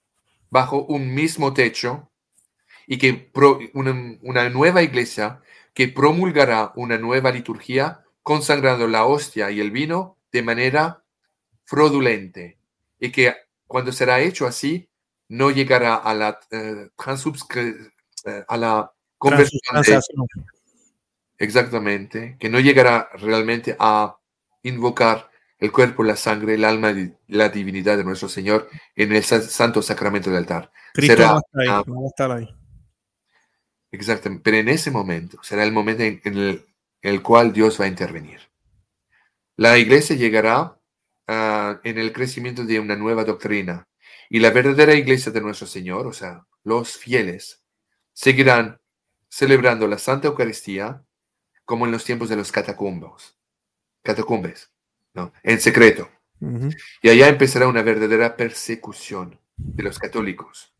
bajo un mismo techo, y que pro, una, una nueva iglesia que promulgará una nueva liturgia consagrando la hostia y el vino de manera fraudulente, y que cuando será hecho así no llegará a la uh, transubscri- uh, a la conversión de, exactamente, que no llegará realmente a invocar el cuerpo, la sangre, el alma y la divinidad de nuestro Señor en el santo sacramento del altar. Cristo será, no está ahí, no va a estar ahí. Exactamente, pero en ese momento será el momento en, en, el, en el cual Dios va a intervenir. La iglesia llegará uh, en el crecimiento de una nueva doctrina, y la verdadera iglesia de nuestro Señor, o sea, los fieles, seguirán celebrando la Santa Eucaristía como en los tiempos de los catacumbos, catacumbes, ¿no? En secreto. Uh-huh. Y allá empezará una verdadera persecución de los católicos.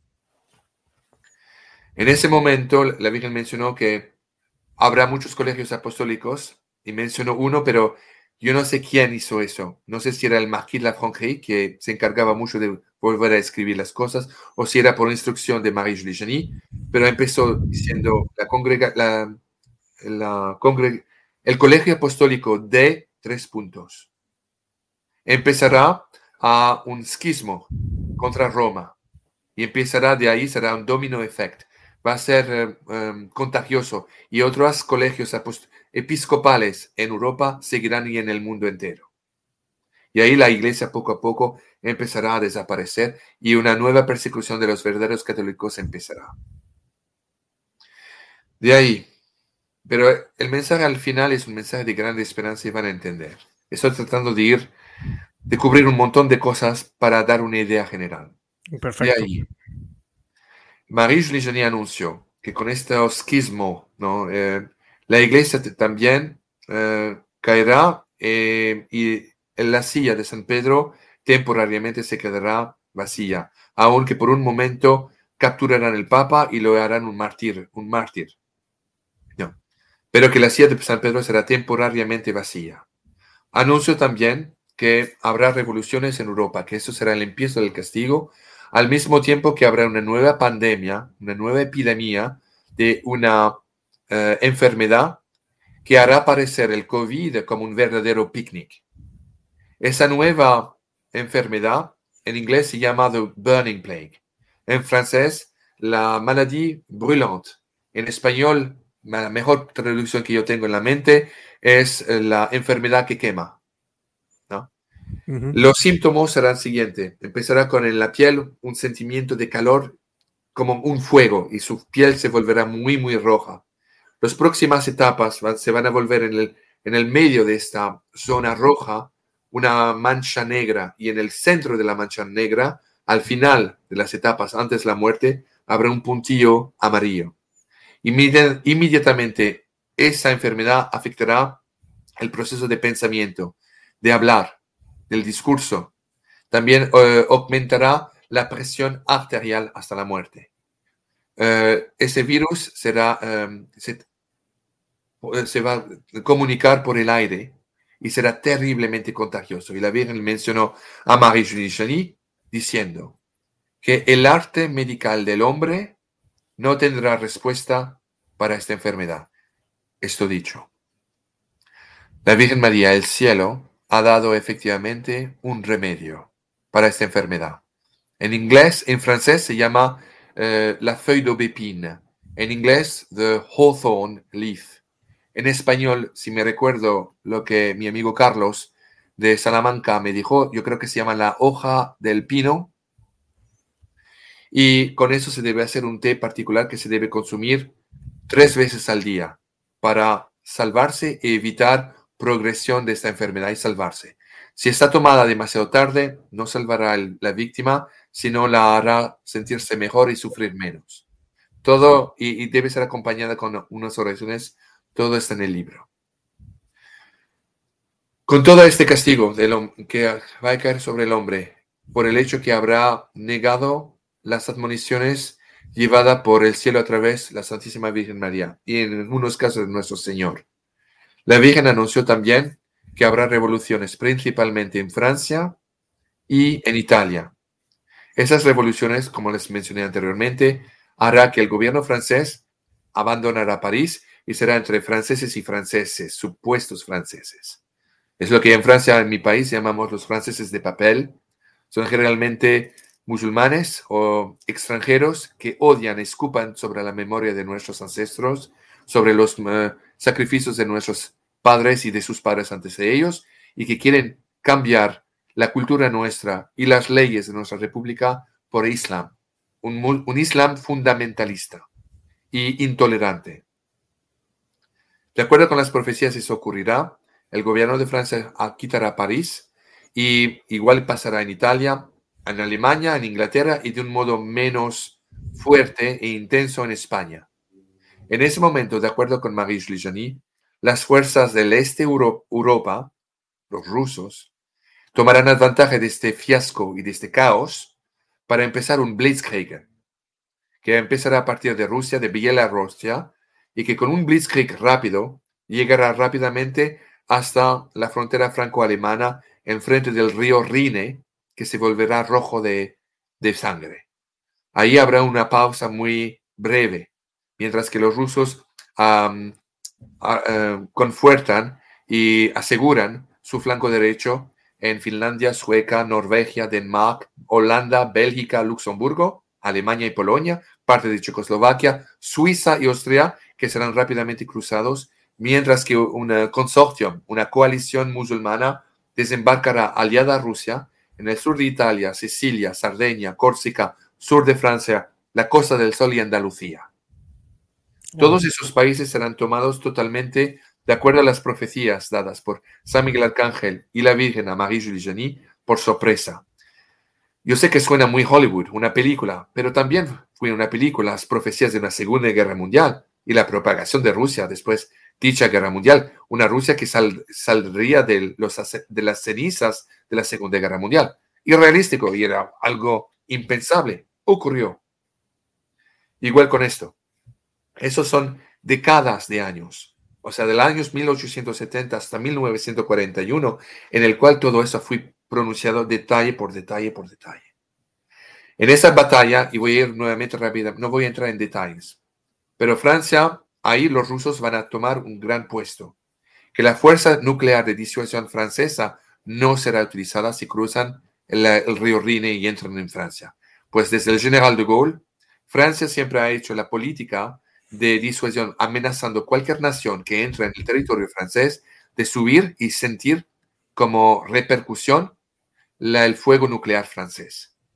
En ese momento, la Virgen mencionó que habrá muchos colegios apostólicos, y mencionó uno, pero yo no sé quién hizo eso. No sé si era el Marquis de la Franquerie, que se encargaba mucho de volver a escribir las cosas, o si era por instrucción de Marie-Julie Janis, pero empezó diciendo la congrega, la, la congre, el colegio apostólico de tres puntos. Empezará a un esquismo contra Roma, y empezará de ahí, será un domino effect. Va a ser um, contagioso, y otros colegios episcopales en Europa seguirán y en el mundo entero. Y ahí la iglesia poco a poco empezará a desaparecer, y una nueva persecución de los verdaderos católicos empezará. De ahí, pero el mensaje al final es un mensaje de gran esperanza, y van a entender. Estoy tratando de ir, de cubrir un montón de cosas para dar una idea general. Perfecto. De ahí, Marie-Julie Janis anunció que con este esquismo, ¿no? eh, la iglesia también eh, caerá, eh, y en la silla de San Pedro temporariamente se quedará vacía, aunque por un momento capturarán al Papa y lo harán un mártir, un mártir. No. Pero que la silla de San Pedro será temporariamente vacía. Anunció también que habrá revoluciones en Europa, que eso será el empiezo del castigo, al mismo tiempo que habrá una nueva pandemia, una nueva epidemia de una uh, enfermedad que hará aparecer el COVID como un verdadero picnic. Esa nueva enfermedad en inglés se llama the burning plague. En francés, la maladie brûlante. En español, la mejor traducción que yo tengo en la mente es la enfermedad que quema. ¿No? Uh-huh. Los síntomas serán siguientes. Empezará con en la piel un sentimiento de calor como un fuego y su piel se volverá muy, muy roja. Las próximas etapas van, se van a volver en el, en el medio de esta zona roja una mancha negra, y en el centro de la mancha negra, al final de las etapas, antes de la muerte, habrá un puntillo amarillo. Inmedi- inmediatamente esa enfermedad afectará el proceso de pensamiento, de hablar, del discurso. También eh, aumentará la presión arterial hasta la muerte. Eh, ese virus será, eh, se, se va a comunicar por el aire y será terriblemente contagioso. Y la Virgen mencionó a Marie-Julie Janis diciendo que el arte medical del hombre no tendrá respuesta para esta enfermedad. Esto dicho, la Virgen María, el cielo, ha dado efectivamente un remedio para esta enfermedad. En inglés, en francés se llama eh, la feuille d'aubépine. En inglés, the hawthorn leaf. En español, si me recuerdo lo que mi amigo Carlos de Salamanca me dijo, yo creo que se llama la hoja del pino. Y con eso se debe hacer un té particular que se debe consumir tres veces al día para salvarse y evitar progresión de esta enfermedad y salvarse. Si está tomada demasiado tarde, no salvará a la víctima, sino la hará sentirse mejor y sufrir menos. Todo, y, y debe ser acompañada con unas oraciones, todo está en el libro. Con todo este castigo del, que va a caer sobre el hombre, por el hecho que habrá negado las admoniciones llevadas por el cielo a través de la Santísima Virgen María, y en algunos casos de nuestro Señor. La Virgen anunció también que habrá revoluciones principalmente en Francia y en Italia. Esas revoluciones, como les mencioné anteriormente, hará que el gobierno francés abandonará París y será entre franceses y franceses, supuestos franceses. Es lo que en Francia, en mi país, llamamos los franceses de papel. Son generalmente musulmanes o extranjeros que odian, escupan sobre la memoria de nuestros ancestros, sobre los uh, sacrificios de nuestros padres y de sus padres antes de ellos, y que quieren cambiar la cultura nuestra y las leyes de nuestra república por Islam, un, un Islam fundamentalista y intolerante. De acuerdo con las profecías, eso ocurrirá. El gobierno de Francia quitará París, y igual pasará en Italia, en Alemania, en Inglaterra, y de un modo menos fuerte e intenso en España. En ese momento, de acuerdo con Marie-Julie Janis, las fuerzas del este Euro- Europa, los rusos, tomarán advantaje de este fiasco y de este caos para empezar un Blitzkrieg, que empezará a partir de Rusia, de Bielorrusia, y que con un Blitzkrieg rápido llegará rápidamente hasta la frontera franco-alemana, enfrente del río Rhine, que se volverá rojo de, de sangre. Ahí habrá una pausa muy breve, mientras que los rusos um, uh, confuertan y aseguran su flanco derecho en Finlandia, Suecia, Noruega, Dinamarca, Holanda, Bélgica, Luxemburgo, Alemania y Polonia, parte de Checoslovaquia, Suiza y Austria, que serán rápidamente cruzados, mientras que una consortium, una coalición musulmana, desembarcará aliada a Rusia en el sur de Italia, Sicilia, Sardeña, Córcega, sur de Francia, la Costa del Sol y Andalucía. Todos esos países serán tomados totalmente de acuerdo a las profecías dadas por San Miguel Arcángel y la Virgen a Marie-Julie Janis por sorpresa. Yo sé que suena muy Hollywood, una película, pero también fue una película las profecías de una Segunda Guerra Mundial y la propagación de Rusia después de dicha Guerra Mundial, una Rusia que sal, saldría de, los, de las cenizas de la Segunda Guerra Mundial. Irrealístico y era algo impensable. Ocurrió. Igual con esto. Esos son décadas de años, o sea, del año mil ochocientos setenta hasta mil novecientos cuarenta y uno, en el cual todo eso fue pronunciado detalle por detalle por detalle. En esa batalla, y voy a ir nuevamente rápida, no voy a entrar en detalles, pero Francia, ahí los rusos van a tomar un gran puesto, que la fuerza nuclear de disuasión francesa no será utilizada si cruzan el, el río Rhine y entran en Francia. Pues desde el general de Gaulle, Francia siempre ha hecho la política de disuasión, amenazando cualquier nación que entre en el territorio francés de subir y sentir como repercusión la, el fuego nuclear francés.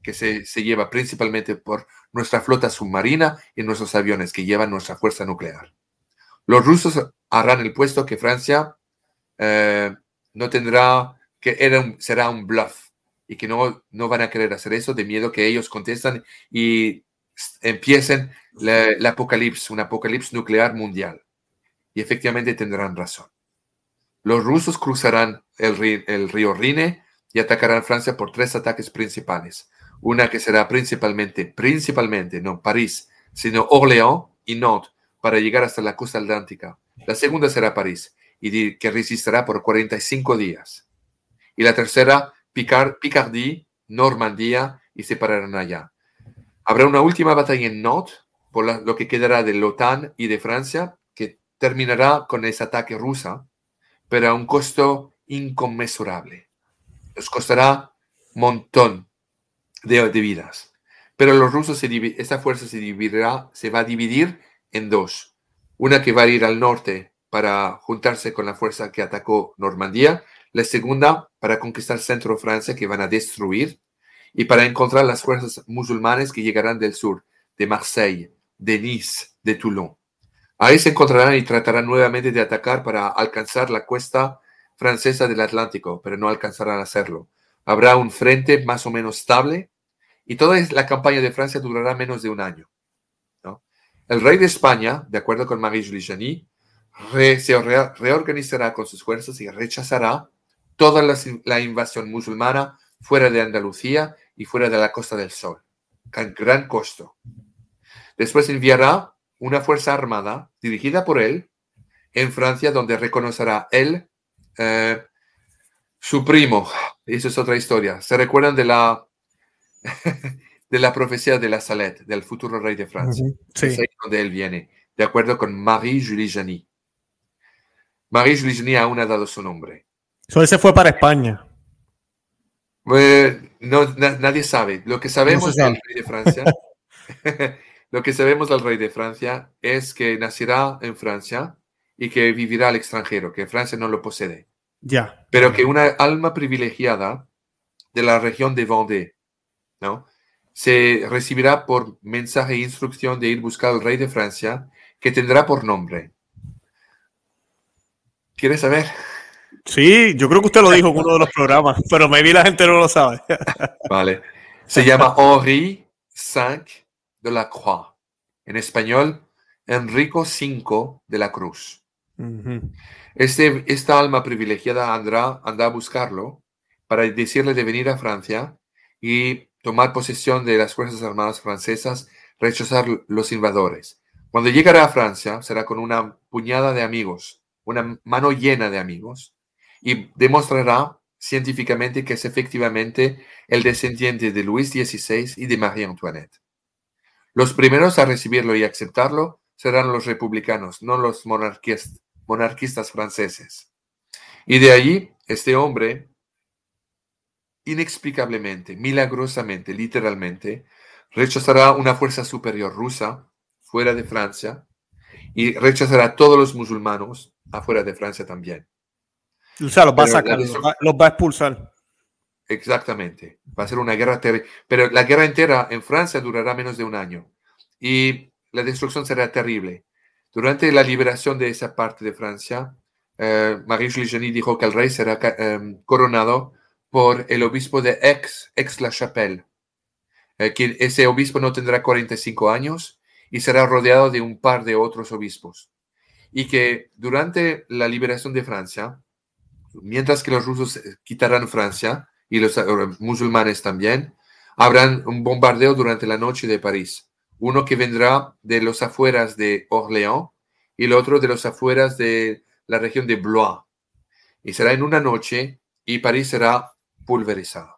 que se, se lleva principalmente por nuestra flota submarina y nuestros aviones que llevan nuestra fuerza nuclear. Los rusos harán el puesto que Francia eh, no tendrá, que era un, será un bluff y que no, no van a querer hacer eso de miedo que ellos contestan y empiecen la, el apocalipsis, un apocalipsis nuclear mundial. Y efectivamente tendrán razón. Los rusos cruzarán el, el río Rhine y atacarán Francia por tres ataques principales. Una que será principalmente, principalmente, no París, sino Orléans y Nantes, para llegar hasta la costa atlántica. La segunda será París, y que resistirá por cuarenta y cinco días. Y la tercera, Picard, Picardie, Normandía, y se pararán allá. Habrá una última batalla en Nantes, por la, lo que quedará de la OTAN y de Francia, que terminará con ese ataque ruso, pero a un costo inconmensurable. Nos costará un montón de, de vidas. Pero los rusos, se, esta fuerza se, dividirá, se va a dividir en dos. Una que va a ir al norte para juntarse con la fuerza que atacó Normandía. La segunda para conquistar centro Francia, que van a destruir. Y para encontrar las fuerzas musulmanes que llegarán del sur, de Marsella, de Nice, de Toulon. Ahí se encontrarán y tratarán nuevamente de atacar para alcanzar la costa francesa del Atlántico, pero no alcanzarán a hacerlo. Habrá un frente más o menos estable y toda la campaña de Francia durará menos de un año, ¿no? El rey de España, de acuerdo con Marie-Julie Janis, re, se re, reorganizará con sus fuerzas y rechazará toda la, la invasión musulmana fuera de Andalucía y fuera de la Costa del Sol, con gran costo. Después enviará una fuerza armada dirigida por él en Francia, donde reconocerá él eh, su primo. Eso es otra historia. ¿Se recuerdan de la, de la profecía de la Salette, del futuro rey de Francia? Uh-huh. Sí. Es ahí donde él viene, de acuerdo con Marie-Julie Janis. Marie-Julie Janis aún ha dado su nombre. So, ese fue para España. Eh, no, na, nadie sabe. Lo que sabemos no sabe. del rey de Francia, lo que sabemos del rey de Francia es que nacerá en Francia y que vivirá al extranjero, que Francia no lo posee. Ya. Pero ya. que una alma privilegiada de la región de Vendée, ¿no?, se recibirá por mensaje e instrucción de ir a buscar al rey de Francia, que tendrá por nombre. ¿Quieres saber? Sí, yo creo que usted lo dijo en uno de los programas, pero maybe la gente no lo sabe. Vale. Se llama Henri cinco de la Croix. En español, Enrico cinco de la Cruz. Uh-huh. Este, esta alma privilegiada andrá, anda a buscarlo para decirle de venir a Francia y tomar posesión de las Fuerzas Armadas francesas, rechazar los invasores. Cuando llegará a Francia, será con una puñada de amigos, una mano llena de amigos, y demostrará científicamente que es efectivamente el descendiente de Luis dieciséis y de Marie Antoinette. Los primeros a recibirlo y aceptarlo serán los republicanos, no los monarquistas, monarquistas franceses. Y de allí, este hombre, inexplicablemente, milagrosamente, literalmente, rechazará una fuerza superior rusa fuera de Francia y rechazará a todos los musulmanes afuera de Francia también. O sea, los va a sacar, los va, los va a expulsar. Exactamente. Va a ser una guerra terrible. Pero la guerra entera en Francia durará menos de un año. Y la destrucción será terrible. Durante la liberación de esa parte de Francia, eh, Marie-Julie Janis dijo que el rey será eh, coronado por el obispo de Aix, Aix-la-Chapelle. Eh, que ese obispo no tendrá cuarenta y cinco años y será rodeado de un par de otros obispos. Y que durante la liberación de Francia, mientras que los rusos quitarán Francia y los uh, musulmanes también, habrán un bombardeo durante la noche de París. Uno que vendrá de los afueras de Orléans y el otro de los afueras de la región de Blois. Y será en una noche y París será pulverizado.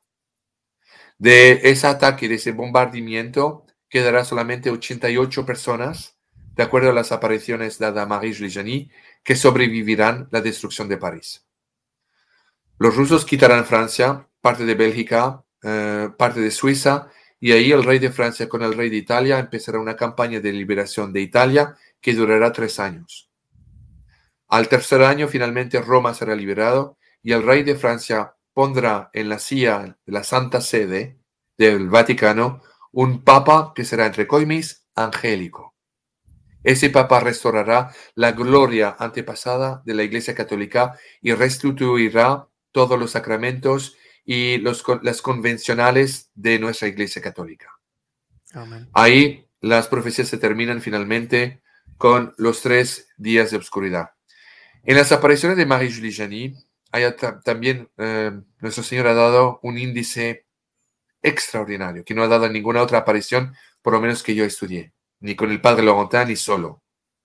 De ese ataque, de ese bombardamiento, quedará solamente ochenta y ocho personas, de acuerdo a las apariciones dadas a Marie-Julie Janis, que sobrevivirán la destrucción de París. Los rusos quitarán Francia, parte de Bélgica, eh, parte de Suiza, y ahí el rey de Francia con el rey de Italia empezará una campaña de liberación de Italia que durará tres años. Al tercer año, finalmente, Roma será liberado y el rey de Francia pondrá en la silla de la Santa Sede del Vaticano un papa que será, entre comillas, angélico. Ese papa restaurará la gloria antepasada de la Iglesia Católica y restituirá todos los sacramentos y los, las convencionales de nuestra Iglesia Católica. Amén. Ahí las profecías se terminan finalmente con los tres días de oscuridad. En las apariciones de Marie-Julie Janis, también eh, nuestro Señor ha dado un índice extraordinario, que no ha dado ninguna otra aparición, por lo menos que yo estudié, ni con el padre Laurentin, ni solo.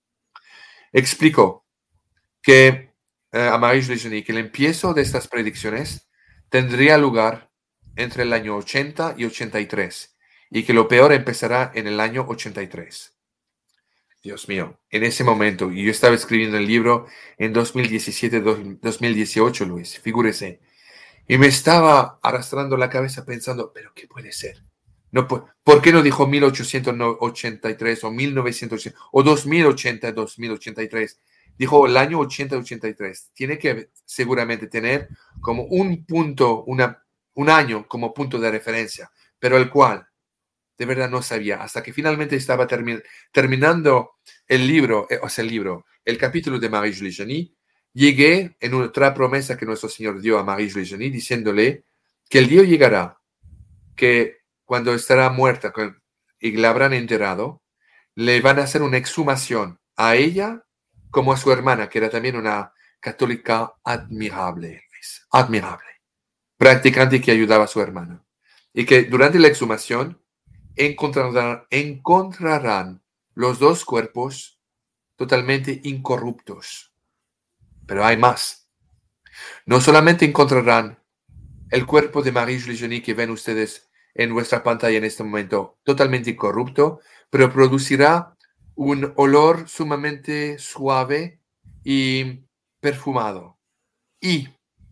Explico que eh, a Marie-Julie Janis que el empiezo de estas predicciones tendría lugar entre el año ochenta y ochenta y tres, y que lo peor empezará en el año ochenta y tres. Dios mío, en ese momento, y yo estaba escribiendo el libro en dos mil diecisiete, dos mil dieciocho, Luis, figúrese, y me estaba arrastrando la cabeza pensando, ¿pero qué puede ser? No, ¿por qué no dijo mil ochocientos ochenta y tres o mil novecientos ochenta o dos mil ochenta, dos mil ochenta y tres? Dijo el año ochenta ochenta y tres. Tiene que seguramente tener como un punto, una, un año como punto de referencia, pero el cual de verdad no sabía, hasta que finalmente estaba termi- terminando el libro, eh, o sea, el libro, el capítulo de Marie-Julie Janis, llegué en otra promesa que nuestro Señor dio a Marie-Julie Janis, diciéndole que el día llegará, que cuando estará muerta y la habrán enterrado, le van a hacer una exhumación a ella como a su hermana, que era también una católica admirable, admirable, practicante que ayudaba a su hermana. Y que durante la exhumación encontrarán, encontrarán los dos cuerpos totalmente incorruptos. Pero hay más. No solamente encontrarán el cuerpo de Marie-Julie Janis que ven ustedes en vuestra pantalla en este momento totalmente incorrupto, pero producirá un olor sumamente suave y perfumado. Y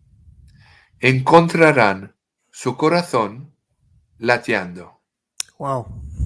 encontrarán su corazón lateando. Wow.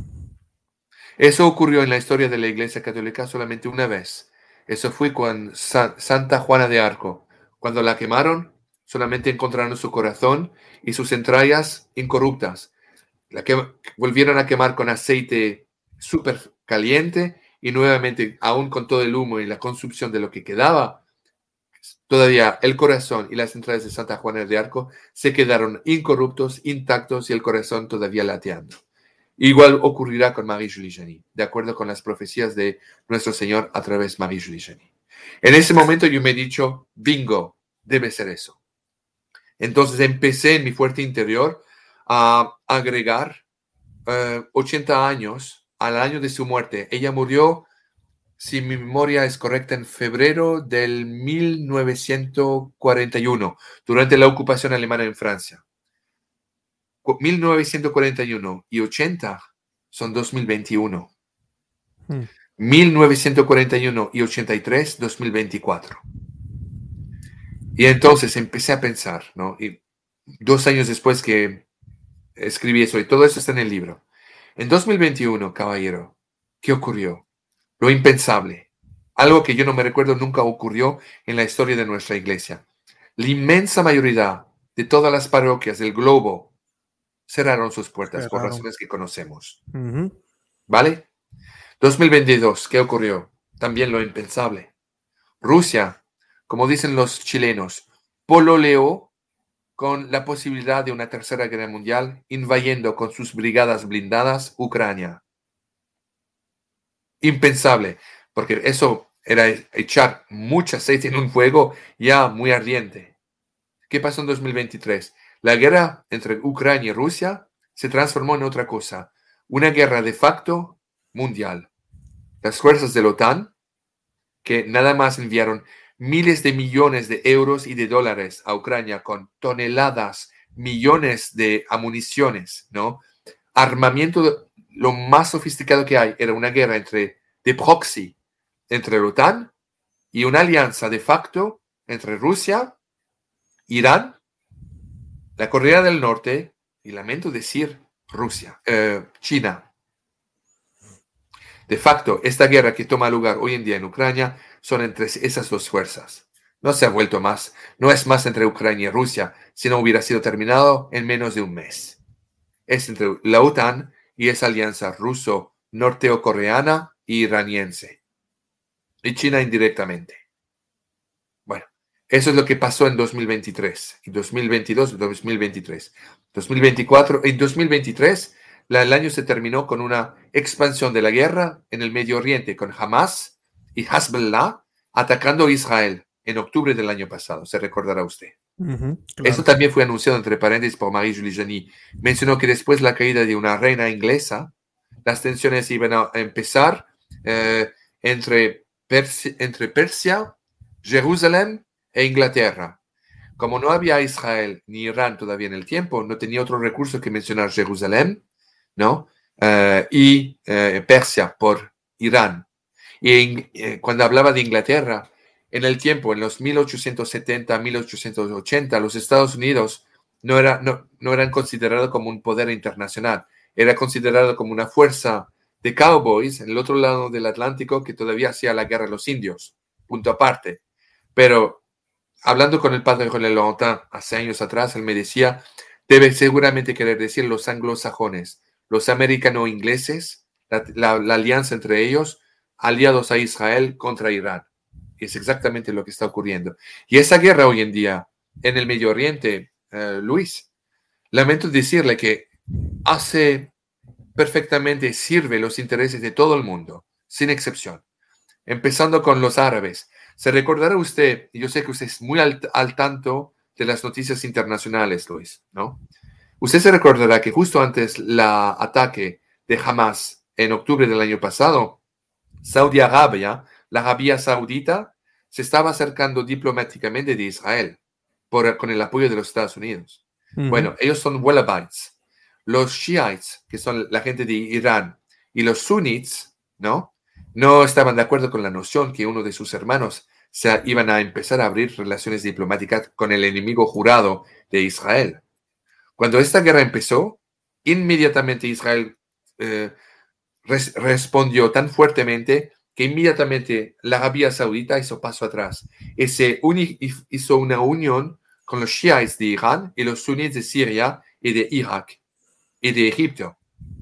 Eso ocurrió en la historia de la Iglesia Católica solamente una vez. Eso fue con Sa- Santa Juana de Arco. Cuando la quemaron, solamente encontraron su corazón y sus entrañas incorruptas. La que volvieron a quemar con aceite súper caliente y nuevamente, aún con todo el humo y la consumición de lo que quedaba, todavía el corazón y las entrañas de Santa Juana de Arco se quedaron incorruptos, intactos y el corazón todavía lateando. Igual ocurrirá con Marie-Julie Janis, de acuerdo con las profecías de nuestro Señor a través de Marie-Julie Janis. En ese momento yo me he dicho, bingo, debe ser eso. Entonces empecé en mi fuerte interior a agregar uh, ochenta años al año de su muerte. Ella murió, si mi memoria es correcta, en febrero del mil novecientos cuarenta y uno, durante la ocupación alemana en Francia. mil novecientos cuarenta y uno y ochenta son dos mil veintiuno. Hmm. mil novecientos cuarenta y uno y ochenta y tres, dos mil veinticuatro. Y entonces empecé a pensar, ¿no? Y dos años después que escribí eso, y todo eso está en el libro. En dos mil veintiuno, caballero, ¿qué ocurrió? Lo impensable. Algo que yo no me recuerdo nunca ocurrió en la historia de nuestra iglesia. La inmensa mayoría de todas las parroquias del globo cerraron sus puertas por razones que conocemos. Uh-huh. ¿Vale? dos mil veintidós, ¿qué ocurrió? También lo impensable. Rusia, como dicen los chilenos, pololeó con la posibilidad de una tercera guerra mundial, invadiendo con sus brigadas blindadas Ucrania. Impensable, porque eso era echar mucho aceite en un fuego ya muy ardiente. ¿Qué pasó en dos mil veintitrés? La guerra entre Ucrania y Rusia se transformó en otra cosa, una guerra de facto mundial. Las fuerzas de la OTAN, que nada más enviaron miles de millones de euros y de dólares a Ucrania con toneladas, millones de municiones, ¿no? Armamento, de, lo más sofisticado que hay, era una guerra entre, de proxy entre la OTAN y una alianza de facto entre Rusia, Irán, la Corea del Norte y, lamento decir, Rusia, eh, China. De facto, esta guerra que toma lugar hoy en día en Ucrania son entre esas dos fuerzas. No se ha vuelto más, no es más entre Ucrania y Rusia, si no hubiera sido terminado en menos de un mes. es entre la OTAN y esa alianza ruso-nortecoreana e iraniense. Y China indirectamente. Bueno, eso es lo que pasó en dos mil veintitrés, y dos mil veintidós, dos mil veintitrés. dos mil veinticuatro, en dos mil veintitrés, la, el año se terminó con una expansión de la guerra en el Medio Oriente, con Hamas y Hezbollah atacando a Israel en octubre del año pasado, se recordará usted. Uh-huh, claro. Eso también fue anunciado entre paréntesis por Marie-Julie Janis. Mencionó que después de la caída de una reina inglesa, las tensiones iban a empezar eh, entre, Persia, entre Persia, Jerusalén e Inglaterra. Como no había Israel ni Irán todavía en el tiempo, no tenía otro recurso que mencionar Jerusalén, ¿no? Uh, y uh, Persia por Irán. Y en, eh, cuando hablaba de Inglaterra, en el tiempo, en los mil ochocientos setenta, mil ochocientos ochenta, los Estados Unidos no, era, no, no eran considerados como un poder internacional, era considerado como una fuerza de cowboys en el otro lado del Atlántico que todavía hacía la guerra a los indios, punto aparte. Pero hablando con el padre René Laurentin hace años atrás, él me decía, debe seguramente querer decir los anglosajones, los americano-ingleses, la, la, la alianza entre ellos, aliados a Israel contra Irán. Y es exactamente lo que está ocurriendo. Y esa guerra hoy en día en el Medio Oriente, uh, Luis, lamento decirle que hace perfectamente, sirve los intereses de todo el mundo, sin excepción. Empezando con los árabes. Se recordará usted, y yo sé que usted es muy al, al tanto de las noticias internacionales, Luis, ¿no? Usted se recordará que justo antes del ataque de Hamas en octubre del año pasado, Saudi Arabia, la Arabia Saudita, se estaba acercando diplomáticamente de Israel por, con el apoyo de los Estados Unidos. Uh-huh. Bueno, ellos son Wahhabites. Los Shiites, que son la gente de Irán, y los Sunnites, ¿no? No estaban de acuerdo con la noción que uno de sus hermanos se iban a empezar a abrir relaciones diplomáticas con el enemigo jurado de Israel. Cuando esta guerra empezó, inmediatamente Israel eh, res- respondió tan fuertemente que inmediatamente la Arabia Saudita hizo paso atrás y se uni- hizo una unión con los Shiites de Irán y los Sunnites de Siria y de Irak y de Egipto.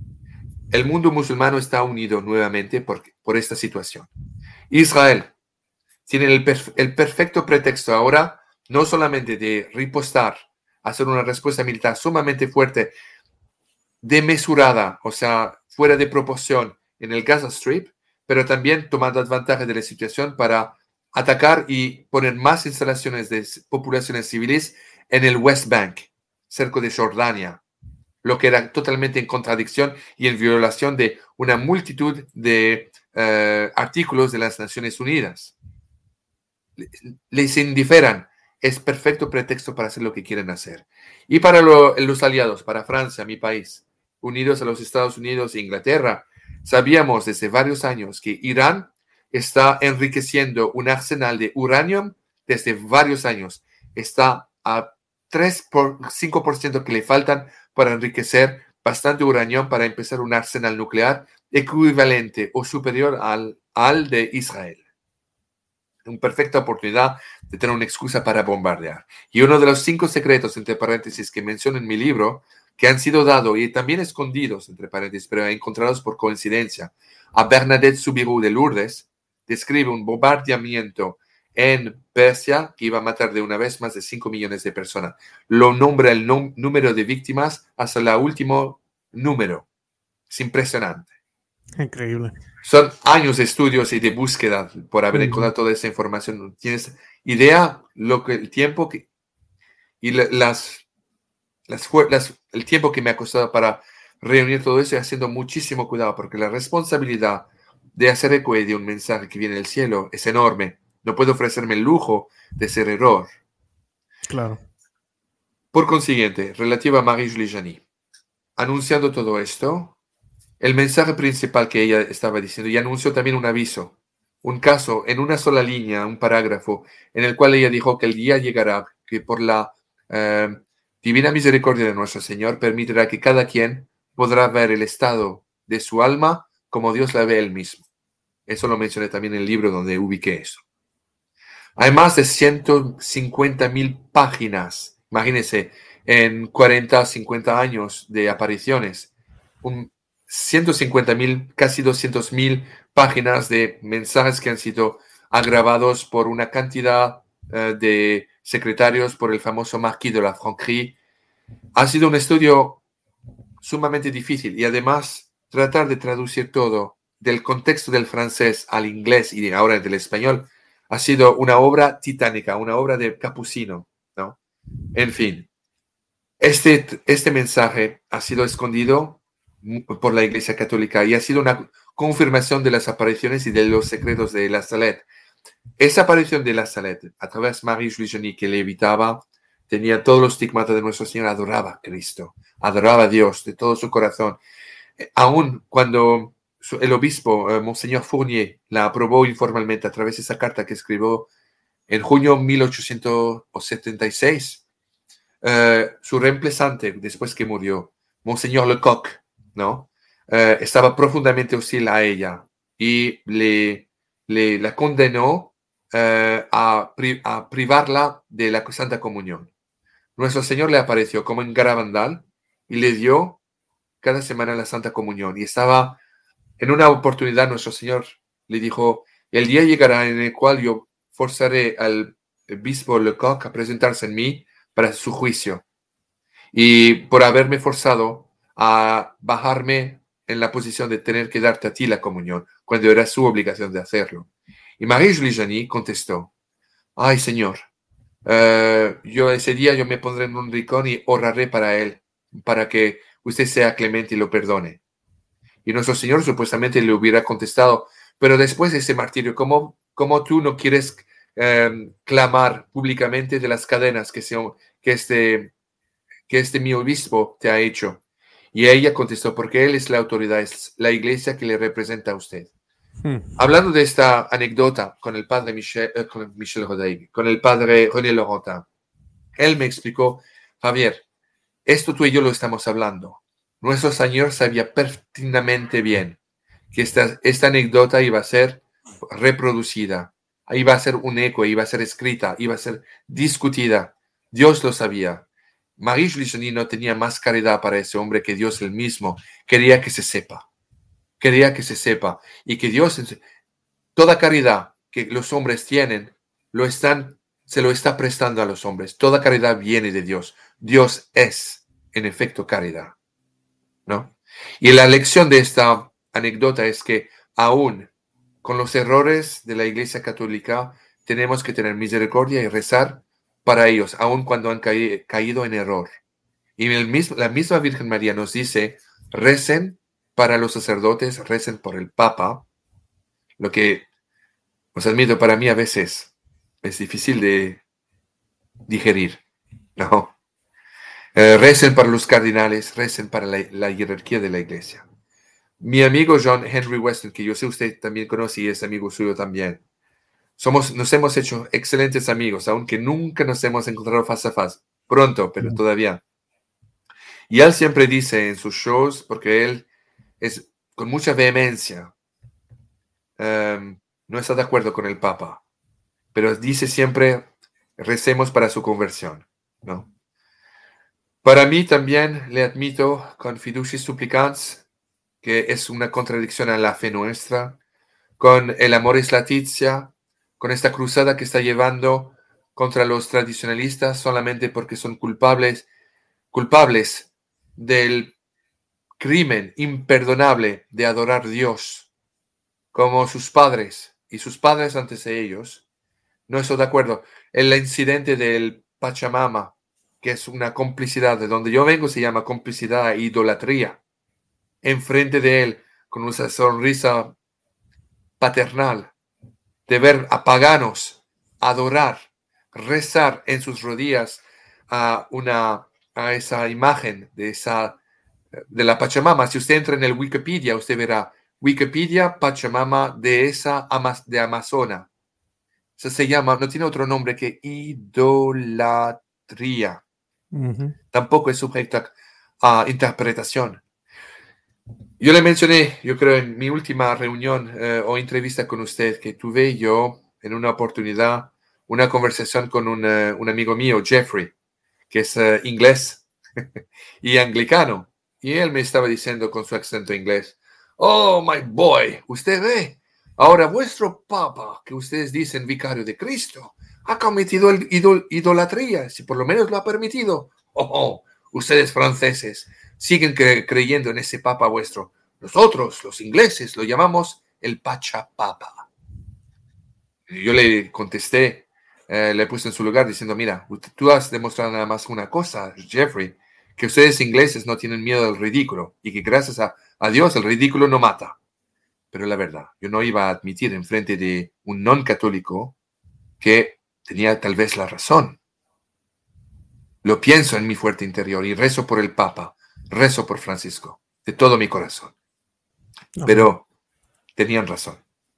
El mundo musulmán está unido nuevamente por, por esta situación. Israel tiene el, perf- el perfecto pretexto ahora no solamente de ripostar, hacer una respuesta militar sumamente fuerte, desmesurada, o sea, fuera de proporción en el Gaza Strip, pero también tomando advantaje de la situación para atacar y poner más instalaciones de poblaciones civiles en el West Bank, cerca de Jordania, lo que era totalmente en contradicción y en violación de una multitud de uh, artículos de las Naciones Unidas. Les indiferan, es perfecto pretexto para hacer lo que quieren hacer. Y para lo, los aliados, para Francia, mi país, unidos a los Estados Unidos e Inglaterra, sabíamos desde varios años que Irán está enriqueciendo un arsenal de uranio desde varios años. Está a tres por cinco por ciento que le faltan para enriquecer bastante uranio para empezar un arsenal nuclear equivalente o superior al, al de Israel. Una perfecta oportunidad de tener una excusa para bombardear. Y uno de los cinco secretos, entre paréntesis, que menciono en mi libro, que han sido dados y también escondidos, entre paréntesis, pero encontrados por coincidencia, a Bernadette Soubirous de Lourdes, describe un bombardeamiento en Persia que iba a matar de una vez más de cinco millones de personas. Lo nombra el nom- número de víctimas hasta el último número. Es impresionante. Increíble. Son años de estudios y de búsqueda por haber uh-huh. encontrado toda esa información. ¿Tienes idea lo que el tiempo que y la, las, las, las el tiempo que me ha costado para reunir todo eso y haciendo muchísimo cuidado porque la responsabilidad de hacer eco de un mensaje que viene del cielo es enorme. No puedo ofrecerme el lujo de ser error. Claro. Por consiguiente, relativa a Marie-Julie Janis, anunciando todo esto, el mensaje principal que ella estaba diciendo, y anunció también un aviso, un caso en una sola línea, un parágrafo, en el cual ella dijo que el día llegará que por la eh, divina misericordia de nuestro Señor permitirá que cada quien podrá ver el estado de su alma como Dios la ve él mismo. Eso lo mencioné también en el libro donde ubiqué eso. Hay más de ciento cincuenta mil páginas Imagínense, en cuarenta, cincuenta años de apariciones, un ciento cincuenta mil, casi doscientas mil páginas de mensajes que han sido agravados por una cantidad uh, de secretarios por el famoso Marquis de la Franquerie. Ha sido un estudio sumamente difícil y además tratar de traducir todo del contexto del francés al inglés y ahora del español ha sido una obra titánica, una obra de Capucino, ¿no? En fin, este, este mensaje ha sido escondido por la Iglesia Católica y ha sido una confirmación de las apariciones y de los secretos de La Salette. Esa aparición de La Salette, a través de Marie-Julie Janis, que le evitaba, tenía todos los estigmas de Nuestro Señor, adoraba a Cristo, adoraba a Dios de todo su corazón. Aún cuando el obispo, eh, Monseñor Fournier, la aprobó informalmente a través de esa carta que escribió en junio de mil ochocientos setenta y seis, eh, su reemplazante, después que murió, Monseñor Lecoq, ¿no? Eh, estaba profundamente hostil a ella y le, le la condenó eh, a, pri, a privarla de la Santa Comunión. Nuestro Señor le apareció como en Garabandal y le dio cada semana la Santa Comunión. Y estaba en una oportunidad, nuestro Señor le dijo, el día llegará en el cual yo forzaré al obispo Lecoq a presentarse en mí para su juicio. Y por haberme forzado a bajarme en la posición de tener que darte a ti la comunión, cuando era su obligación de hacerlo. Y Marie-Julie Janis contestó, ay, Señor, uh, yo ese día yo me pondré en un rincón y oraré para él, para que usted sea clemente y lo perdone. Y nuestro Señor supuestamente le hubiera contestado, pero después de ese martirio, ¿cómo, cómo tú no quieres um, clamar públicamente de las cadenas que, se, que, este, que este mi obispo te ha hecho? Y ella contestó, porque él es la autoridad, es la iglesia que le representa a usted. Hmm. Hablando de esta anécdota con el padre Michel, eh, con Michel Rodaigue, con el padre René Laurentin, él me explicó, Javier, esto tú y yo lo estamos hablando. Nuestro Señor sabía perfectamente bien que esta, esta anécdota iba a ser reproducida, iba a ser un eco, iba a ser escrita, iba a ser discutida. Dios lo sabía. Marie-Julie Janis no tenía más caridad para ese hombre que Dios él mismo. Quería que se sepa. Quería que se sepa. Y que Dios, toda caridad que los hombres tienen, lo están, se lo está prestando a los hombres. Toda caridad viene de Dios. Dios es, en efecto, caridad, ¿no? Y la lección de esta anécdota es que aún con los errores de la Iglesia Católica tenemos que tener misericordia y rezar para ellos, aun cuando han caí, caído en error. Y el mismo, la misma Virgen María nos dice, recen para los sacerdotes, recen por el Papa, lo que, os admito, para mí a veces es difícil de digerir, ¿no? Eh, recen para los cardinales, recen para la, la jerarquía de la Iglesia. Mi amigo John Henry Weston, que yo sé usted también conoce y es amigo suyo también, Somos, nos hemos hecho excelentes amigos, aunque nunca nos hemos encontrado face a face. Pronto, pero todavía. Y él siempre dice en sus shows, porque él es con mucha vehemencia, um, no está de acuerdo con el Papa, pero dice siempre, recemos para su conversión, ¿no? Para mí también le admito con fiducia supplicans, que es una contradicción a la fe nuestra, con el amoris laetitia, con esta cruzada que está llevando contra los tradicionalistas solamente porque son culpables, culpables del crimen imperdonable de adorar a Dios como sus padres y sus padres antes de ellos. No estoy de acuerdo. El incidente del Pachamama, que es una complicidad, de donde yo vengo se llama complicidad e idolatría, enfrente de él con una sonrisa paternal, de ver a paganos adorar, rezar en sus rodillas a, una, a esa imagen de, esa, de la Pachamama. Si usted entra en el Wikipedia, usted verá Wikipedia Pachamama de esa de Amazona. Eso se llama, no tiene otro nombre que idolatría. Uh-huh. Tampoco es sujeto a, a interpretación. Yo le mencioné, yo creo, en mi última reunión eh, o entrevista con usted, que tuve yo en una oportunidad una conversación con un, uh, un amigo mío, Jeffrey, que es uh, inglés y anglicano. Y él me estaba diciendo con su acento inglés, oh, my boy, usted ve, ahora vuestro papa, que ustedes dicen vicario de Cristo, ha cometido el idol idolatría, si por lo menos lo ha permitido. Oh, oh, ustedes franceses siguen cre creyendo en ese papa vuestro. Nosotros, los ingleses, lo llamamos el Pachapapa. Y yo le contesté, eh, le puse en su lugar diciendo, mira, tú has demostrado nada más una cosa, Jeffrey, que ustedes ingleses no tienen miedo al ridículo y que gracias a, a Dios el ridículo no mata. Pero la verdad, yo no iba a admitir en frente de un non católico que tenía tal vez la razón. Lo pienso en mi fuerte interior y rezo por el Papa, rezo por Francisco, de todo mi corazón. No. Pero tenían razón.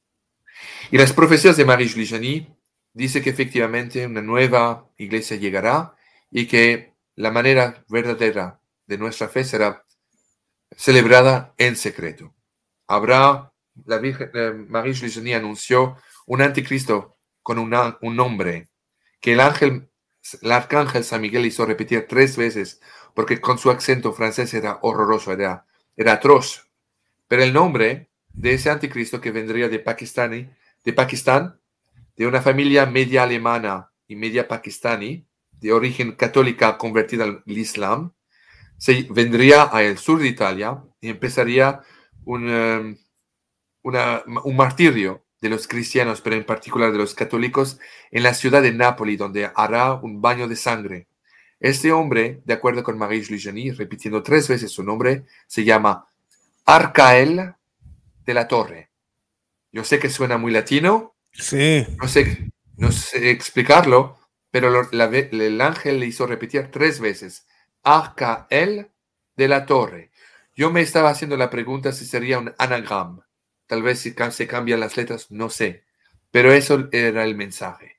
Y las profecías de Marie-Julie Janis dice que efectivamente una nueva iglesia llegará y que la manera verdadera de nuestra fe será celebrada en secreto. Habrá, la Virgen eh, Marie-Julie Janis anunció un anticristo con una, un nombre que el ángel, el arcángel San Miguel hizo repetir tres veces porque con su acento francés era horroroso, era, era atroz. Pero el nombre de ese anticristo que vendría de Pakistán, de Pakistán, de una familia media alemana y media pakistaní, de origen católica convertida al Islam, se vendría al sur de Italia y empezaría un, um, una, un martirio de los cristianos, pero en particular de los católicos, en la ciudad de Nápoles, donde hará un baño de sangre. Este hombre, de acuerdo con Marie-Julie Janis, repitiendo tres veces su nombre, se llama Arcael de la Torre. Yo sé que suena muy latino, sí. no sé, no sé explicarlo, pero lo, la, el ángel le hizo repetir tres veces, Arcael de la Torre. Yo me estaba haciendo la pregunta si sería un anagrama. Tal vez si se cambian las letras, no sé. Pero eso era el mensaje.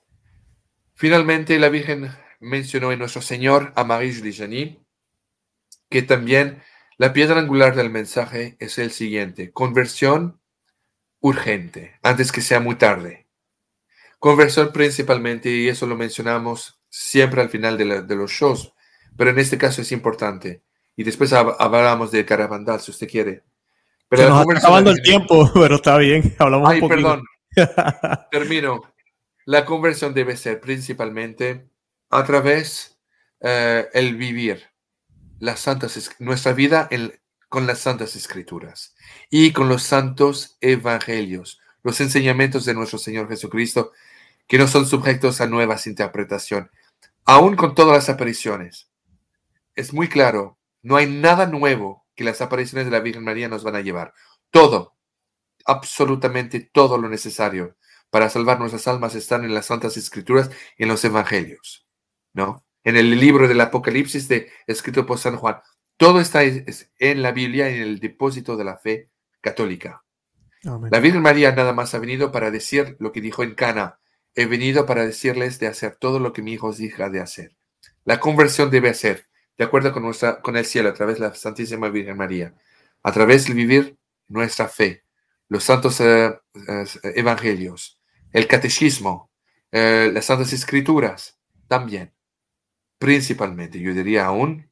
Finalmente, la Virgen mencionó en Nuestro Señor a Marie-Julie Janis que también la piedra angular del mensaje es el siguiente: conversión urgente, antes que sea muy tarde. Conversión principalmente, y eso lo mencionamos siempre al final de, la, de los shows, pero en este caso es importante. Y después hab hablamos de Carabandal, si usted quiere. Pero se nos está acabando el tiempo, pero está bien, hablamos Ay, un poquito. perdón. Termino. La conversión debe ser principalmente a través eh, el vivir las santas, nuestra vida en, con las santas escrituras y con los santos evangelios, los enseñamientos de nuestro Señor Jesucristo, que no son sujetos a nuevas interpretaciones, aún con todas las apariciones. Es muy claro, no hay nada nuevo que las apariciones de la Virgen María nos van a llevar. Todo, absolutamente todo lo necesario para salvar nuestras almas están en las Santas Escrituras y en los Evangelios, ¿no? En el libro del Apocalipsis de, escrito por San Juan, todo está en la Biblia, en el depósito de la fe católica. Amén. La Virgen María nada más ha venido para decir lo que dijo en Cana: he venido para decirles de hacer todo lo que mi hijo os diga de hacer. La conversión debe ser de acuerdo con, nuestra, con el cielo, a través de la Santísima Virgen María, a través de vivir nuestra fe, los santos eh, eh, evangelios, el catecismo, eh, las santas escrituras, también, principalmente, yo diría aún,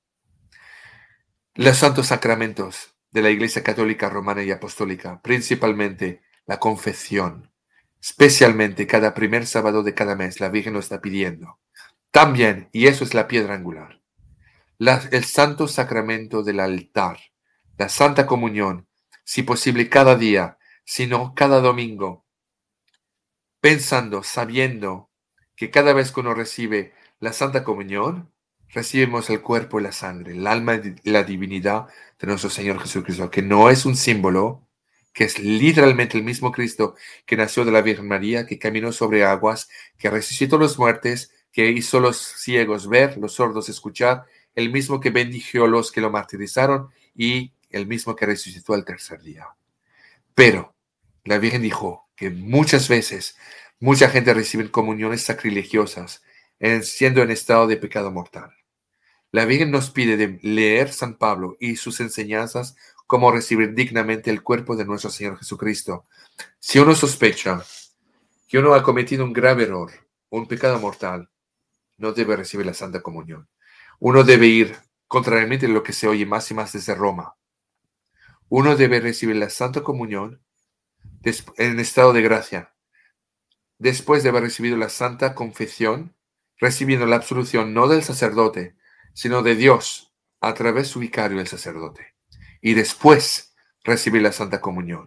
los santos sacramentos de la Iglesia Católica Romana y Apostólica, principalmente la confesión, especialmente cada primer sábado de cada mes, la Virgen lo está pidiendo. También, y eso es la piedra angular, la, el santo sacramento del altar, la Santa Comunión, si posible cada día, si no cada domingo, pensando, sabiendo que cada vez que uno recibe la Santa Comunión, recibimos el cuerpo y la sangre, el alma y la divinidad de nuestro Señor Jesucristo, que no es un símbolo, que es literalmente el mismo Cristo que nació de la Virgen María, que caminó sobre aguas, que resucitó a los muertos, que hizo a los ciegos ver, los sordos escuchar, el mismo que bendijo a los que lo martirizaron y el mismo que resucitó al tercer día. Pero la Virgen dijo que muchas veces mucha gente recibe comuniones sacrilegiosas en, siendo en estado de pecado mortal. La Virgen nos pide de leer San Pablo y sus enseñanzas cómo recibir dignamente el cuerpo de nuestro Señor Jesucristo. Si uno sospecha que uno ha cometido un grave error, un pecado mortal, no debe recibir la Santa Comunión. Uno debe ir, contrariamente a lo que se oye más y más desde Roma, uno debe recibir la Santa Comunión en estado de gracia, después de haber recibido la Santa Confesión, recibiendo la absolución no del sacerdote, sino de Dios, a través de su vicario, el sacerdote, y después recibir la Santa Comunión.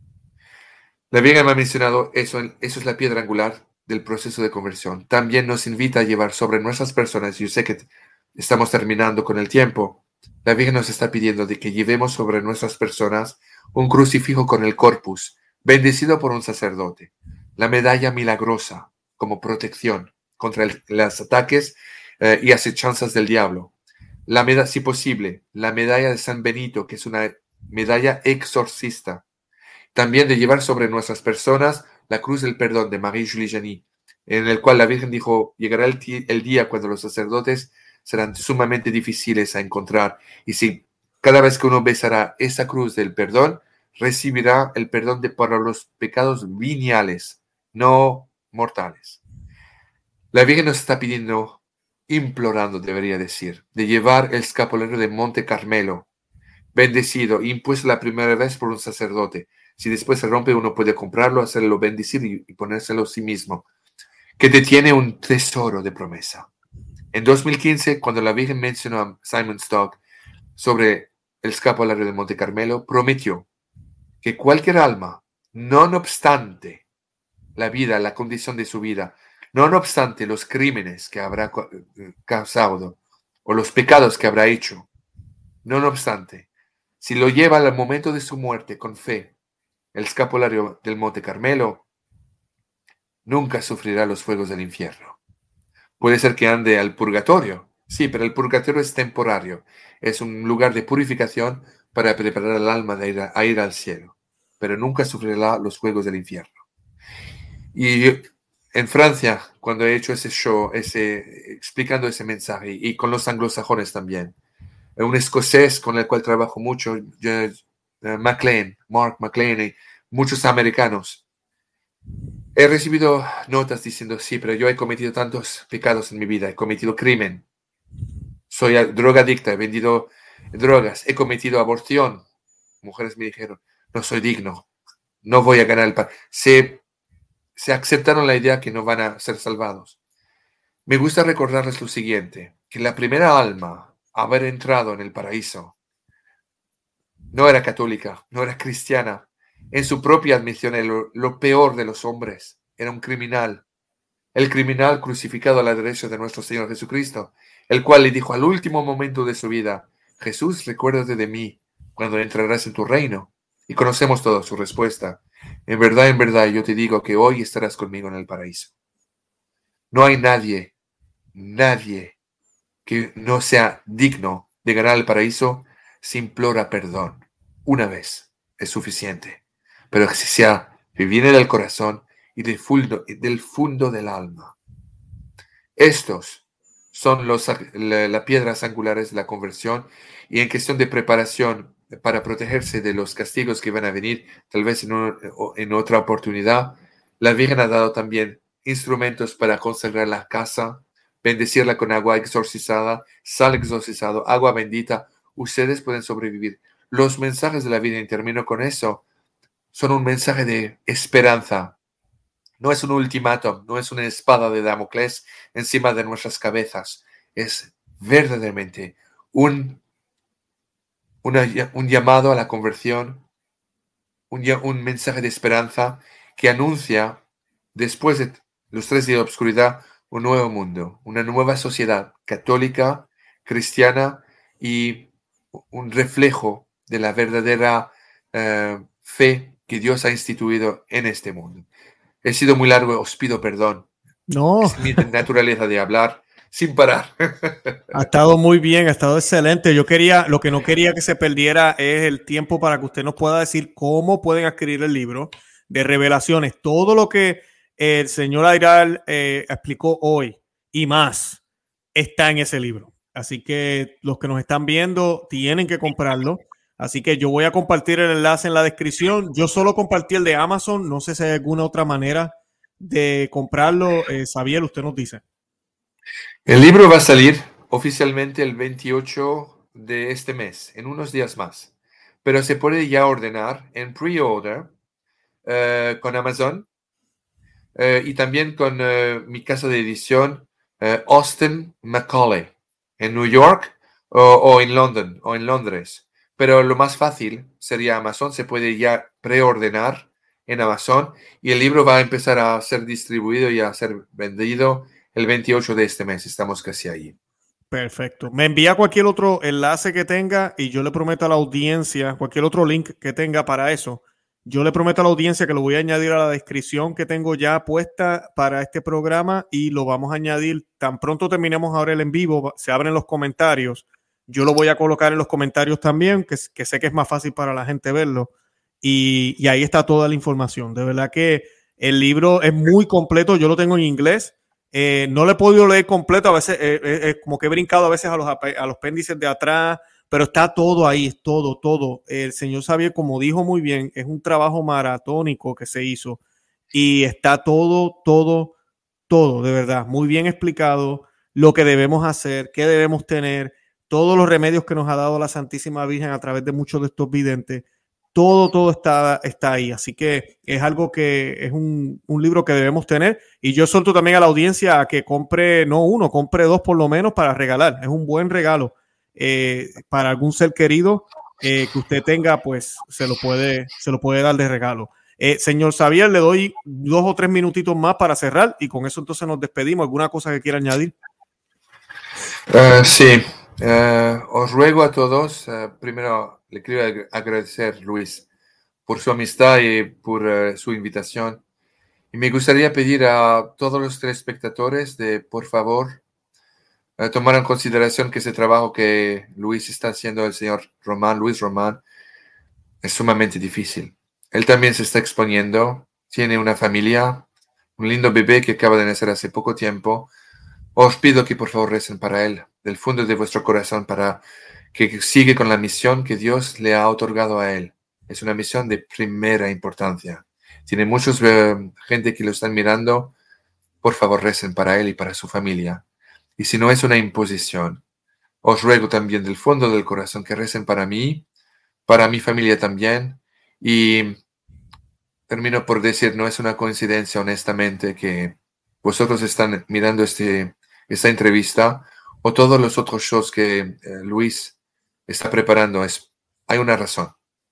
La Virgen me ha mencionado eso, eso es la piedra angular del proceso de conversión. También nos invita a llevar sobre nuestras personas, yo sé que estamos terminando con el tiempo, la Virgen nos está pidiendo de que llevemos sobre nuestras personas un crucifijo con el corpus, bendecido por un sacerdote, la medalla milagrosa como protección contra el, los ataques eh, y acechanzas del diablo. La medalla, si posible, la medalla de San Benito, que es una medalla exorcista. También de llevar sobre nuestras personas la cruz del perdón de Marie-Julie Janis, en el cual la Virgen dijo, llegará el, el día cuando los sacerdotes serán sumamente difíciles a encontrar. Y si cada vez que uno besará esa cruz del perdón, recibirá el perdón de, para los pecados veniales, no mortales. La Virgen nos está pidiendo, implorando, debería decir, de llevar el escapulario de Monte Carmelo, bendecido, impuesto la primera vez por un sacerdote. Si después se rompe, uno puede comprarlo, hacerlo bendecir y, y ponérselo a sí mismo, que detiene un tesoro de promesa. En dos mil quince, cuando la Virgen mencionó a Simon Stock sobre el escapulario de Monte Carmelo, prometió que cualquier alma, no no obstante la vida, la condición de su vida, no no obstante los crímenes que habrá causado o los pecados que habrá hecho, no no obstante, si lo lleva al momento de su muerte con fe, el escapulario del Monte Carmelo, nunca sufrirá los fuegos del infierno. Puede ser que ande al purgatorio, sí, pero el purgatorio es temporario, es un lugar de purificación para preparar al alma de ir a, a ir al cielo, pero nunca sufrirá los fuegos del infierno. Y en Francia, cuando he hecho ese show, ese, explicando ese mensaje, y con los anglosajones también, un escocés con el cual trabajo mucho, uh, McLean, Mark McLean, y muchos americanos, he recibido notas diciendo, sí, pero yo he cometido tantos pecados en mi vida, he cometido crimen, soy drogadicta, he vendido drogas, he cometido aborción. Mujeres me dijeron, no soy digno, no voy a ganar el pan. Se, se aceptaron la idea que no van a ser salvados. Me gusta recordarles lo siguiente, que la primera alma a haber entrado en el paraíso no era católica, no era cristiana. En su propia admisión, lo, lo peor de los hombres era un criminal. El criminal crucificado a la derecha de nuestro Señor Jesucristo, el cual le dijo al último momento de su vida, Jesús, recuérdate de mí cuando entrarás en tu reino. Y conocemos toda su respuesta. En verdad, en verdad, yo te digo que hoy estarás conmigo en el paraíso. No hay nadie, nadie que no sea digno de ganar el paraíso si implora perdón. Una vez es suficiente. Pero que sea que viene del corazón y del fondo, del fondo del alma. Estos son los, la, las piedras angulares de la conversión, y en cuestión de preparación para protegerse de los castigos que van a venir, tal vez en, un, en otra oportunidad, la Virgen ha dado también instrumentos para consagrar la casa, bendecirla con agua exorcizada, sal exorcizado, agua bendita. Ustedes pueden sobrevivir. Los mensajes de la Virgen, y termino con eso, son un mensaje de esperanza. No es un ultimátum, no es una espada de Damocles encima de nuestras cabezas. Es verdaderamente un, una, un llamado a la conversión, un, un mensaje de esperanza que anuncia, después de los tres días de oscuridad, un nuevo mundo, una nueva sociedad católica, cristiana, y un reflejo de la verdadera uh, fe que Dios ha instituido en este mundo. He sido muy largo, os pido perdón. No. Es mi naturaleza de hablar sin parar. Ha estado muy bien, ha estado excelente. Yo quería, lo que no quería que se perdiera es el tiempo para que usted nos pueda decir cómo pueden adquirir el libro de Revelaciones. Todo lo que el señor Ayral eh, explicó hoy y más está en ese libro. Así que los que nos están viendo tienen que comprarlo. Así que yo voy a compartir el enlace en la descripción. Yo solo compartí el de Amazon. No sé si hay alguna otra manera de comprarlo. Eh, Xavier, usted nos dice. El libro va a salir oficialmente el veintiocho de este mes, en unos días más, pero se puede ya ordenar en pre-order eh, con Amazon eh, y también con eh, mi casa de edición eh, Austin Macaulay en New York o, o en London o en Londres. Pero lo más fácil sería Amazon, se puede ya preordenar en Amazon y el libro va a empezar a ser distribuido y a ser vendido el veintiocho de este mes. Estamos casi ahí. Perfecto. Me envía cualquier otro enlace que tenga y yo le prometo a la audiencia, cualquier otro link que tenga para eso. Yo le prometo a la audiencia que lo voy a añadir a la descripción que tengo ya puesta para este programa y lo vamos a añadir tan pronto terminemos ahora el en vivo, se abren los comentarios. Yo lo voy a colocar en los comentarios también, que, que sé que es más fácil para la gente verlo. Y, y ahí está toda la información. De verdad que el libro es muy completo. Yo lo tengo en inglés. Eh, no lo he podido leer completo, a veces eh, eh, como que he brincado a veces a los, a los apéndices de atrás, pero está todo ahí, es todo, todo. El señor Xavier, como dijo muy bien, es un trabajo maratónico que se hizo y está todo, todo, todo, de verdad, muy bien explicado lo que debemos hacer, qué debemos tener, todos los remedios que nos ha dado la Santísima Virgen a través de muchos de estos videntes. Todo, todo está, está ahí. Así que es algo que es un, un libro que debemos tener. Y yo suelto también a la audiencia a que compre, no uno, compre dos por lo menos para regalar. Es un buen regalo eh, para algún ser querido eh, que usted tenga, pues se lo puede, se lo puede dar de regalo. Eh, señor Xavier, le doy dos o tres minutitos más para cerrar y con eso entonces nos despedimos. ¿Alguna cosa que quiera añadir? Uh, sí, uh, os ruego a todos, uh, primero le quiero agradecer, Luis, por su amistad y por uh, su invitación. Y me gustaría pedir a todos los telespectadores de, por favor, uh, tomar en consideración que ese trabajo que Luis está haciendo, el señor Román, Luis Román, es sumamente difícil. Él también se está exponiendo, tiene una familia, un lindo bebé que acaba de nacer hace poco tiempo. Os pido que por favor recen para él, del fondo de vuestro corazón, para que siga con la misión que Dios le ha otorgado a él. Es una misión de primera importancia. Tiene muchos uh, gente que lo están mirando. Por favor, recen para él y para su familia. Y si no es una imposición, os ruego también del fondo del corazón que recen para mí, para mi familia también. Y termino por decir, no es una coincidencia, honestamente, que vosotros están mirando este esta entrevista o todos los otros shows que eh, Luis está preparando. Es, hay una razón.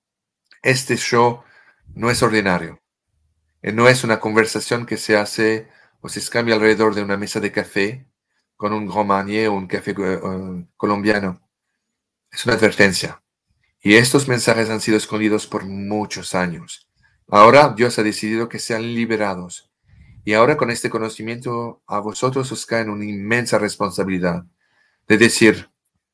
Este show no es ordinario. Eh, no es una conversación que se hace o se cambia alrededor de una mesa de café con un Grand Marnier o un café uh, colombiano. Es una advertencia. Y estos mensajes han sido escondidos por muchos años. Ahora Dios ha decidido que sean liberados. Y ahora con este conocimiento a vosotros os cae una inmensa responsabilidad de decir,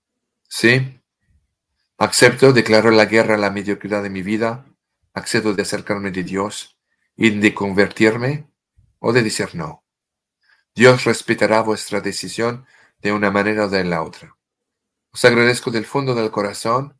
sí, acepto, declaro la guerra a la mediocridad de mi vida, acepto de acercarme de Dios y de convertirme o de decir no. Dios respetará vuestra decisión de una manera o de la otra. Os agradezco del fondo del corazón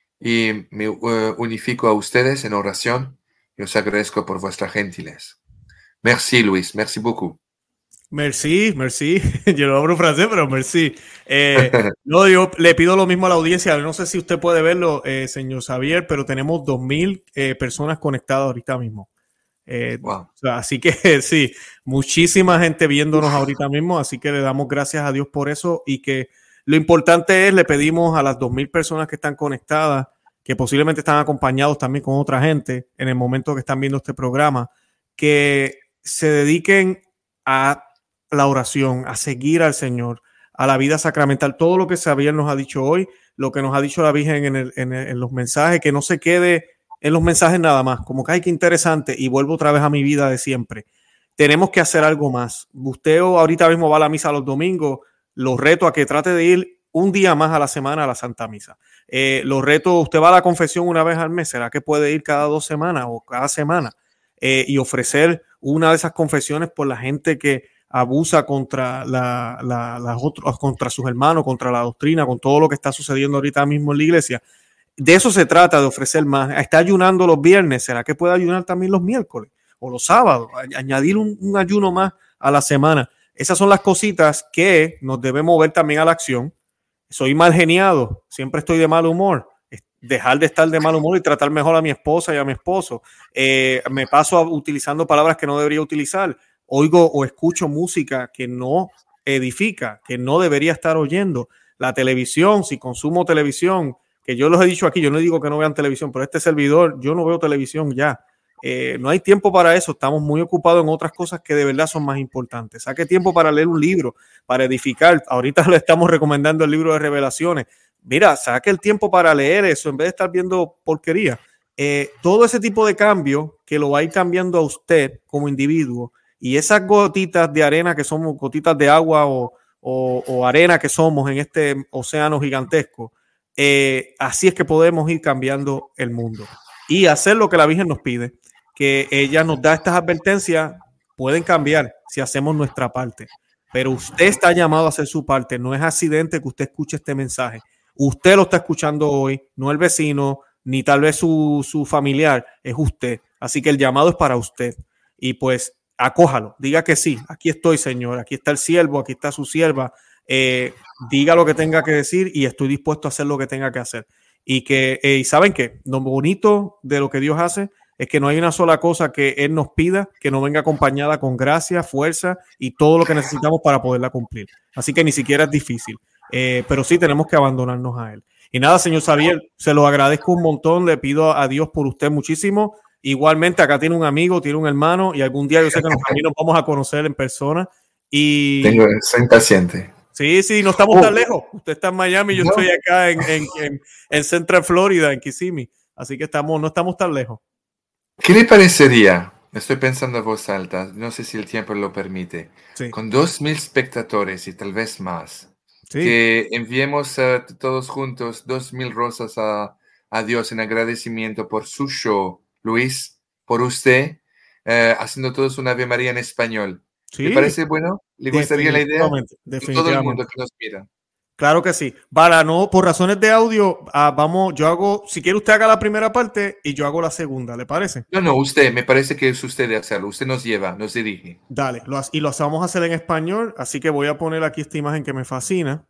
y me uh, unifico a ustedes en oración y os agradezco por vuestra gentileza. Merci, Luis. Merci beaucoup. Merci, merci. Yo no hablo francés, pero merci. Eh, no, yo le pido lo mismo a la audiencia. No sé si usted puede verlo, eh, señor Xavier, pero tenemos dos mil eh, personas conectadas ahorita mismo. Eh, wow. O sea, así que sí, muchísima gente viéndonos Uf. ahorita mismo. Así que le damos gracias a Dios por eso. Y que lo importante es, le pedimos a las dos mil personas que están conectadas, que posiblemente están acompañados también con otra gente en el momento que están viendo este programa, que se dediquen a la oración, a seguir al Señor, a la vida sacramental, todo lo que Xavier nos ha dicho hoy, lo que nos ha dicho la Virgen en, el, en, el, en los mensajes, que no se quede en los mensajes nada más, como que ay, qué interesante, y vuelvo otra vez a mi vida de siempre. Tenemos que hacer algo más. Usted ahorita mismo va a la misa los domingos, los reto a que trate de ir un día más a la semana a la Santa Misa. Eh, los reto, usted va a la confesión una vez al mes, ¿será que puede ir cada dos semanas o cada semana? Eh, y ofrecer una de esas confesiones por la gente que abusa contra, la, la, las otros, contra sus hermanos, contra la doctrina, con todo lo que está sucediendo ahorita mismo en la iglesia. De eso se trata, de ofrecer más. Está ayunando los viernes, ¿será que puede ayunar también los miércoles o los sábados? Añadir un, un ayuno más a la semana. esas son las cositas que nos deben mover también a la acción. Soy mal geniado, siempre estoy de mal humor. Dejar de estar de mal humor y tratar mejor a mi esposa y a mi esposo. Eh, me paso a, utilizando palabras que no debería utilizar. Oigo o escucho música que no edifica, que no debería estar oyendo. La televisión, si consumo televisión, que yo los he dicho aquí, yo no digo que no vean televisión, pero este servidor, yo no veo televisión ya. Eh, no hay tiempo para eso, estamos muy ocupados en otras cosas que de verdad son más importantes. Saque tiempo para leer un libro, para edificar. Ahorita le estamos recomendando el libro de Revelaciones. Mira, saque el tiempo para leer eso en vez de estar viendo porquería. Eh, todo ese tipo de cambio que lo va a ir cambiando a usted como individuo, y esas gotitas de arena que somos, gotitas de agua o, o, o arena que somos en este océano gigantesco, eh, así es que podemos ir cambiando el mundo y hacer lo que la Virgen nos pide, que ella nos da estas advertencias, pueden cambiar si hacemos nuestra parte, pero usted está llamado a hacer su parte. No es accidente que usted escuche este mensaje. Usted lo está escuchando hoy, no el vecino, ni tal vez su, su familiar, es usted. Así que el llamado es para usted. Y pues acójalo, diga que sí, aquí estoy, Señor, aquí está el siervo, aquí está su sierva. Eh, diga lo que tenga que decir y estoy dispuesto a hacer lo que tenga que hacer. Y que, eh, y ¿saben qué? Lo bonito de lo que Dios hace es que no hay una sola cosa que Él nos pida que no venga acompañada con gracia, fuerza y todo lo que necesitamos para poderla cumplir. Así que ni siquiera es difícil. Eh, pero sí tenemos que abandonarnos a Él. Y nada, señor Xavier, se lo agradezco un montón, le pido a Dios por usted muchísimo. Igualmente, acá tiene un amigo, tiene un hermano, y algún día yo sé que nos, también nos vamos a conocer en persona. Y Tengo, soy impaciente. Sí, sí, no estamos uh, tan lejos. Usted está en Miami, yo no. estoy acá en, en, en, en Central Florida, en Kissimmee. Así que estamos, no estamos tan lejos. ¿Qué le parecería? Estoy pensando a voz alta, no sé si el tiempo lo permite, sí. Con dos mil espectadores y tal vez más. Sí. Que enviemos uh, todos juntos dos mil rosas a, a Dios en agradecimiento por su show, Luis, por usted, uh, haciendo todos una Ave María en español. Sí. ¿Le parece bueno? ¿Le gustaría la idea? Definitivamente. Todo el mundo que nos mira. Claro que sí. Para no, por razones de audio, uh, vamos, yo hago, si quiere usted haga la primera parte y yo hago la segunda, ¿le parece? No, no, usted, me parece que es usted de hacerlo. Usted nos lleva, nos dirige. Dale, lo, y lo vamos a hacer en español, así que voy a poner aquí esta imagen que me fascina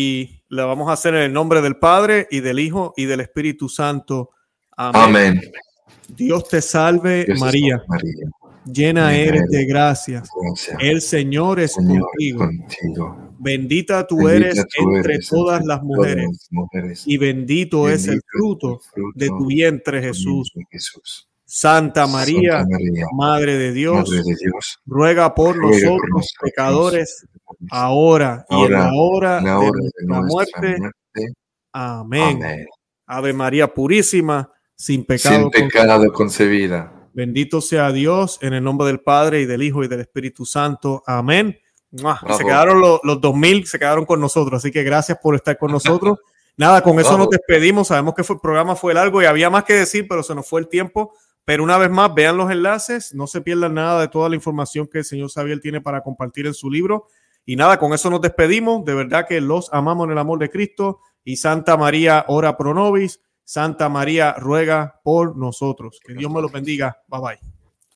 y la vamos a hacer en el nombre del Padre y del Hijo y del Espíritu Santo. Amén. Amén. Dios te salve, Dios María. María. Llena eres de gracias. Gracias. El Señor es Señor contigo. contigo. Bendita tú Bendita eres tú entre eres todas las mujeres, las mujeres. Y bendito, bendito es el fruto, fruto de tu vientre, Jesús. Jesús. Santa María, Santa María, Madre de Dios, Madre de Dios, ruega por ruega nosotros, por nosotros pecadores, pecadores, ahora, ahora y en la hora, la hora de, de nuestra muerte. muerte. Amén. Amén. Ave María purísima, sin pecado, sin pecado concebida. Bendito sea Dios, en el nombre del Padre y del Hijo y del Espíritu Santo. Amén. Y se quedaron los, los dos mil, se quedaron con nosotros. Así que gracias por estar con nosotros. Nada, con eso nos despedimos. Sabemos que fue, el programa fue largo y había más que decir, pero se nos fue el tiempo. Pero una vez más, vean los enlaces. No se pierdan nada de toda la información que el señor Xavier tiene para compartir en su libro. Y nada, con eso nos despedimos. De verdad que los amamos en el amor de Cristo. Y Santa María, ora pro nobis. Santa María, ruega por nosotros. Que Dios me los bendiga. Bye bye.